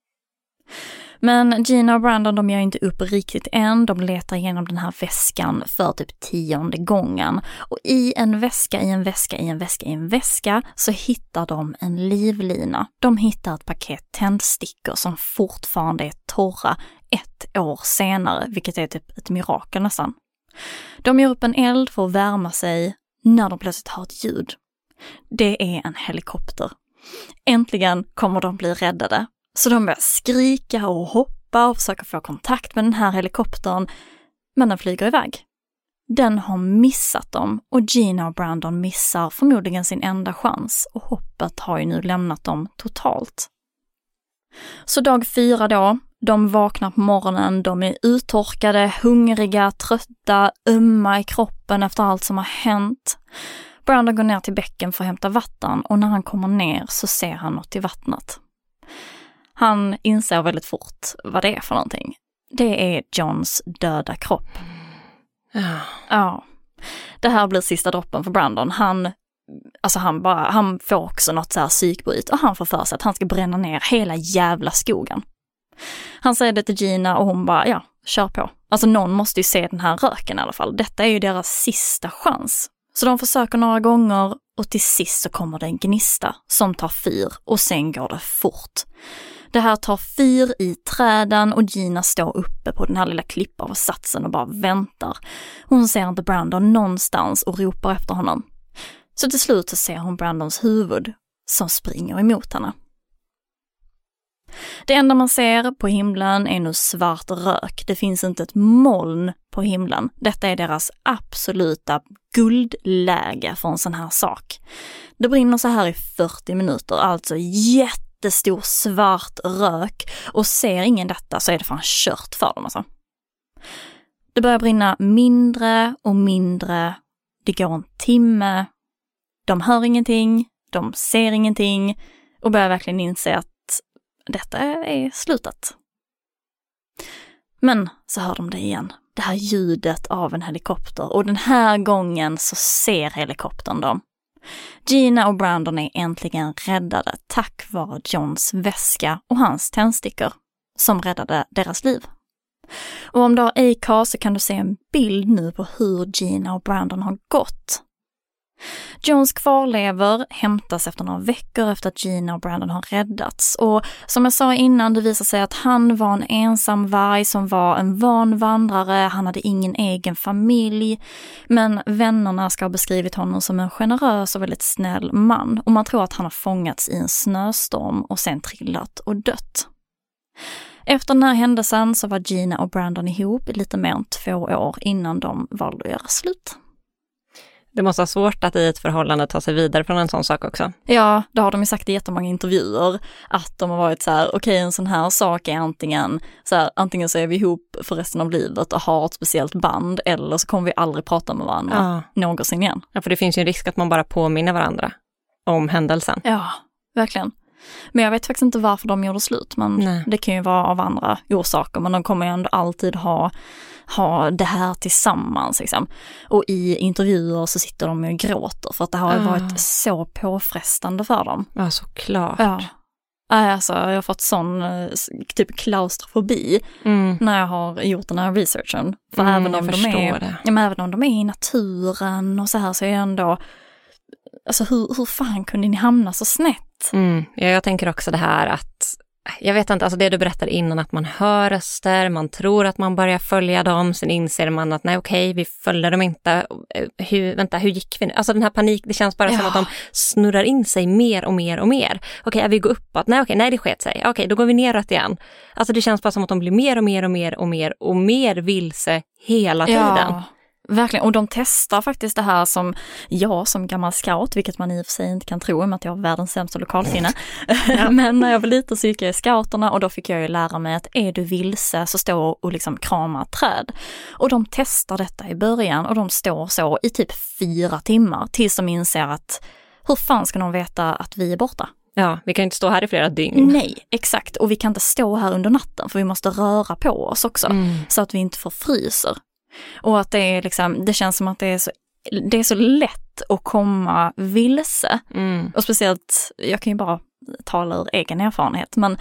Men Gina och Brandon, de gör inte upp riktigt än. De letar igenom den här väskan för typ tionde gången. Och i en väska, i en väska, i en väska, i en väska så hittar de en livlina. De hittar ett paket tändstickor som fortfarande är torra ett år senare, vilket är typ ett mirakel nästan. De gör upp en eld för att värma sig när de plötsligt hör ett ljud. Det är en helikopter. Äntligen kommer de bli räddade. Så de börjar skrika och hoppa och försöka få kontakt med den här helikoptern, men den flyger iväg. Den har missat dem och Gina och Brandon missar förmodligen sin enda chans och hoppet har ju nu lämnat dem totalt. Så dag fyra då, de vaknar på morgonen, de är uttorkade, hungriga, trötta, ömma i kroppen efter allt som har hänt. Brandon går ner till bäcken för att hämta vatten och när han kommer ner så ser han något i vattnet. Han inser väldigt fort vad det är för någonting. Det är Johns döda kropp. Ja. Ja. Det här blir sista droppen för Brandon. Han, alltså han, bara, han får också något så här psykbryt och han får för sig att han ska bränna ner hela jävla skogen. Han säger det till Gina och hon bara, ja, kör på. Alltså någon måste ju se den här röken i alla fall. Detta är ju deras sista chans. Så de försöker några gånger och till sist så kommer det en gnista som tar fyr och sen går det fort. Det här tar fyr i träden och Gina står uppe på den här lilla klippavsatsen och bara väntar. Hon ser inte Brandon någonstans och ropar efter honom. Så till slut så ser hon Brandons huvud som springer emot henne. Det enda man ser på himlen är nu svart rök. Det finns inte ett moln på himlen. Detta är deras absoluta guldläge för en sån här sak. Det brinner så här i fyrtio minuter, alltså jättestor svart rök. Och ser ingen detta så är det fan kört för dem alltså. Det börjar brinna mindre och mindre. Det går en timme. De hör ingenting, de ser ingenting och börjar verkligen inse att detta är slutet. Men så hör de det igen. Det här ljudet av en helikopter. Och den här gången så ser helikoptern dem. Gina och Brandon är äntligen räddade tack vare Johns väska och hans tändstickor som räddade deras liv. Och om du har Acast så kan du se en bild nu på hur Gina och Brandon har gått. Johns kvarlever hämtas efter några veckor efter att Gina och Brandon har räddats. Och som jag sa innan, det visar sig att han var en ensam varg som var en van vandrare. Han hade ingen egen familj. Men vännerna ska ha beskrivit honom som en generös och väldigt snäll man. Och man tror att han har fångats i en snöstorm och sen trillat och dött. Efter den här händelsen så var Gina och Brandon ihop i lite mer än två år innan de valde att göra slut. Det måste vara svårt att i ett förhållande ta sig vidare från en sån sak också. Ja, det har de ju sagt i jättemånga intervjuer. Att de har varit så här, okej okay, en sån här sak är antingen så här, antingen så är vi ihop för resten av livet och har ett speciellt band, eller så kommer vi aldrig prata med varandra ja. någonsin igen. Ja, för det finns ju en risk att man bara påminner varandra om händelsen. Ja, verkligen. Men jag vet faktiskt inte varför de gjorde slut. Men Nej. det kan ju vara av andra orsaker. Men de kommer ju ändå alltid ha, ha det här tillsammans. Liksom. Och i intervjuer så sitter de och gråter. För att det har uh. varit så påfrestande för dem. Ja, såklart. Ja. Alltså, jag har fått sån typ klaustrofobi mm. när jag har gjort den här researchen. För mm, även, om de är, ja, men även om de är i naturen och så här så är jag ändå... Alltså hur, hur fan kunde ni hamna så snett? Mm. Ja, jag tänker också det här att, jag vet inte, alltså det du berättade innan att man hör röster, man tror att man börjar följa dem, sen inser man att nej okej, vi följde dem inte. Hur, vänta, hur gick vi nu? Alltså den här panik, det känns bara ja. som att de snurrar in sig mer och mer och mer. Okej, är vi går uppåt? Nej okej, nej det sket sig. Okej, då går vi neråt igen. Alltså det känns bara som att de blir mer och mer och mer och mer och mer vilse hela tiden. Ja. Verkligen, och de testar faktiskt det här som jag som gammal scout, vilket man i och för sig inte kan tro om att jag har världens sämsta lokalsinne. Ja. Men när jag var liten så gick jag i scouterna och då fick jag ju lära mig att är du vilse så stå och liksom krama ett träd. Och de testar detta i början och de står så i typ fyra timmar tills de inser att hur fan ska de veta att vi är borta? Ja, vi kan inte stå här i flera dygn. Nej, exakt. Och vi kan inte stå här under natten för vi måste röra på oss också mm. så att vi inte förfryser. Och att det är liksom, det känns som att det är så, det är så lätt att komma vilse. Mm. Och speciellt, jag kan ju bara tala ur egen erfarenhet, men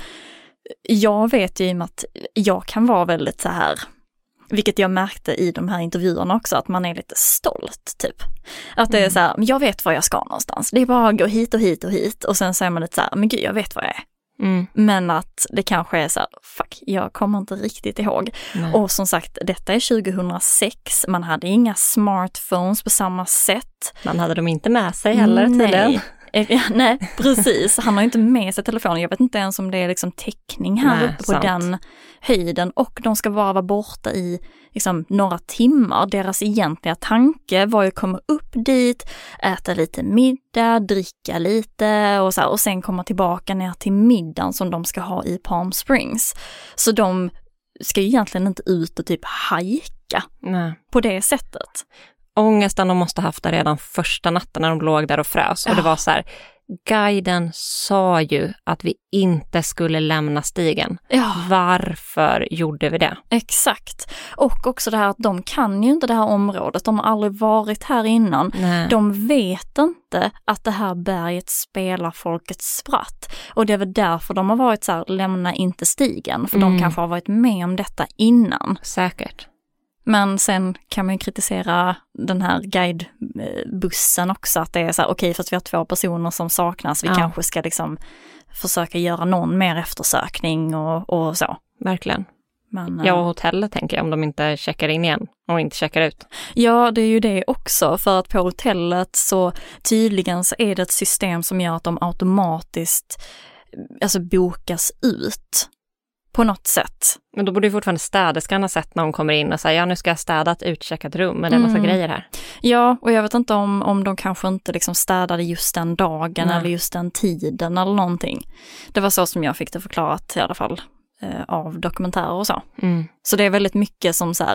jag vet ju att jag kan vara väldigt så här, vilket jag märkte i de här intervjuerna också, att man är lite stolt typ. Att det är så här, jag vet var jag ska någonstans. Det är bara att gå hit och hit och hit. Och sen säger man lite så här, men gud jag vet var jag är. Mm. Men att det kanske är så här, fuck, jag kommer inte riktigt ihåg. Nej. Och som sagt, detta är tjugohundrasex. Man hade inga smartphones på samma sätt. Man hade dem inte med sig heller tydligen. Nej, precis. Han har inte med sig telefonen. Jag vet inte ens om det är liksom täckning här Nej, uppe på sant. den höjden. Och de ska bara vara borta i liksom, några timmar. Deras egentliga tanke var ju att komma upp dit, äta lite middag, dricka lite och, så här, och sen komma tillbaka ner till middagen som de ska ha i Palm Springs. Så de ska ju egentligen inte ut och typ hajka Nej. på det sättet. Ångesten de måste ha haft där redan första natten när de låg där och frös. Och det var så här, guiden sa ju att vi inte skulle lämna stigen. Ja. Varför gjorde vi det? Exakt. Och också det här att de kan ju inte det här området. De har aldrig varit här innan. Nej. De vet inte att det här berget spelar folkets spratt. Och det är väl därför de har varit så här, lämna inte stigen. För mm. de kanske har varit med om detta innan. Säkert. Men sen kan man ju kritisera den här guidebussen också, att det är så här, okej, okay, fast vi har två personer som saknas, vi ja. kanske ska liksom försöka göra någon mer eftersökning och, och så. Verkligen. Men, ja, och hotellet tänker jag, om de inte checkar in igen och inte checkar ut. Ja, det är ju det också, för att på hotellet så tydligen så är det ett system som gör att de automatiskt alltså bokas ut. På något sätt. Men då borde ju fortfarande städerskan ha sett när hon kommer in och säger ja nu ska jag städa ett utcheckat rum eller en massa mm. grejer här. Ja, och jag vet inte om, om de kanske inte liksom städade just den dagen Nej. eller just den tiden eller någonting. Det var så som jag fick det förklarat i alla fall eh, av dokumentärer och så. Mm. Så det är väldigt mycket som så här,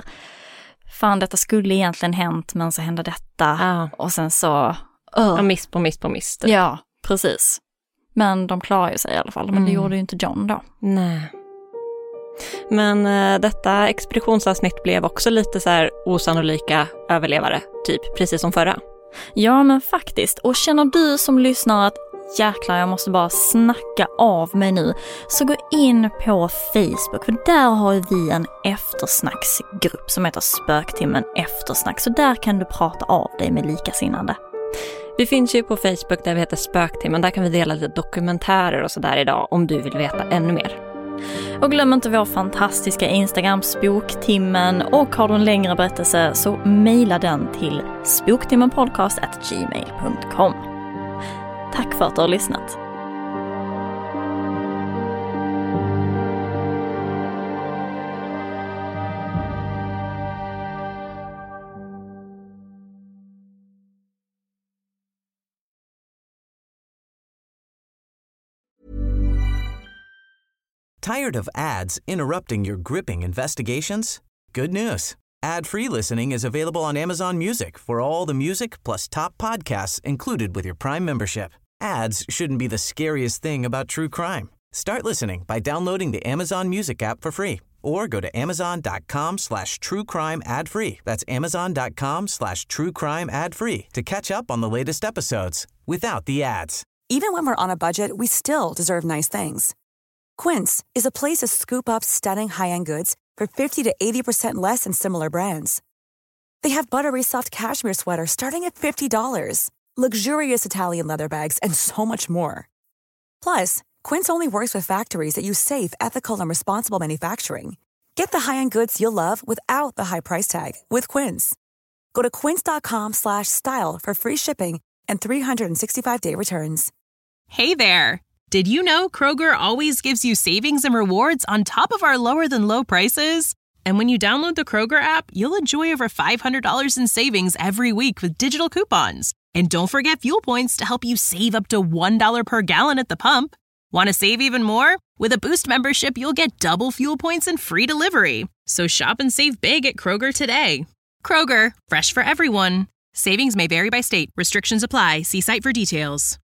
fan detta skulle egentligen hänt men så hände detta ja. och sen så... Uh. Ja, miss på miss på miss. Typ. Ja, precis. Men de klarar ju sig i alla fall, men mm. det gjorde ju inte John då. Nej. Men eh, detta expeditionsavsnitt blev också lite så här osannolika överlevare, typ, precis som förra. Ja, men faktiskt. Och känner du som lyssnar att jäklar, jag måste bara snacka av mig nu, så gå in på Facebook, för där har vi en eftersnacksgrupp som heter Spöktimmen Eftersnack, så där kan du prata av dig med likasinnande. Vi finns ju på Facebook där vi heter Spöktimmen, där kan vi dela lite dokumentärer och sådär idag om du vill veta ännu mer. Och glöm inte vår fantastiska Instagram Spoktimmen, och har du en längre berättelse så mejla den till spoktimmenpodcast at gmail dot com. Tack för att du har lyssnat. Tired of ads interrupting your gripping investigations? Good news. Ad-free listening is available on Amazon Music for all the music plus top podcasts included with your Prime membership. Ads shouldn't be the scariest thing about true crime. Start listening by downloading the Amazon Music app for free or go to amazon.com slash true crime ad free. That's amazon.com slash true crime ad free to catch up on the latest episodes without the ads. Even when we're on a budget, we still deserve nice things. Quince is a place to scoop up stunning high-end goods for fifty to eighty percent less than similar brands. They have buttery soft cashmere sweaters starting at fifty dollars, luxurious Italian leather bags, and so much more. Plus, Quince only works with factories that use safe, ethical, and responsible manufacturing. Get the high-end goods you'll love without the high price tag with Quince. Go to quince.com slash style for free shipping and three sixty-five day returns. Hey there! Did you know Kroger always gives you savings and rewards on top of our lower-than-low prices? And when you download the Kroger app, you'll enjoy over five hundred dollars in savings every week with digital coupons. And don't forget fuel points to help you save up to one dollar per gallon at the pump. Want to save even more? With a Boost membership, you'll get double fuel points and free delivery. So shop and save big at Kroger today. Kroger, fresh for everyone. Savings may vary by state. Restrictions apply. See site for details.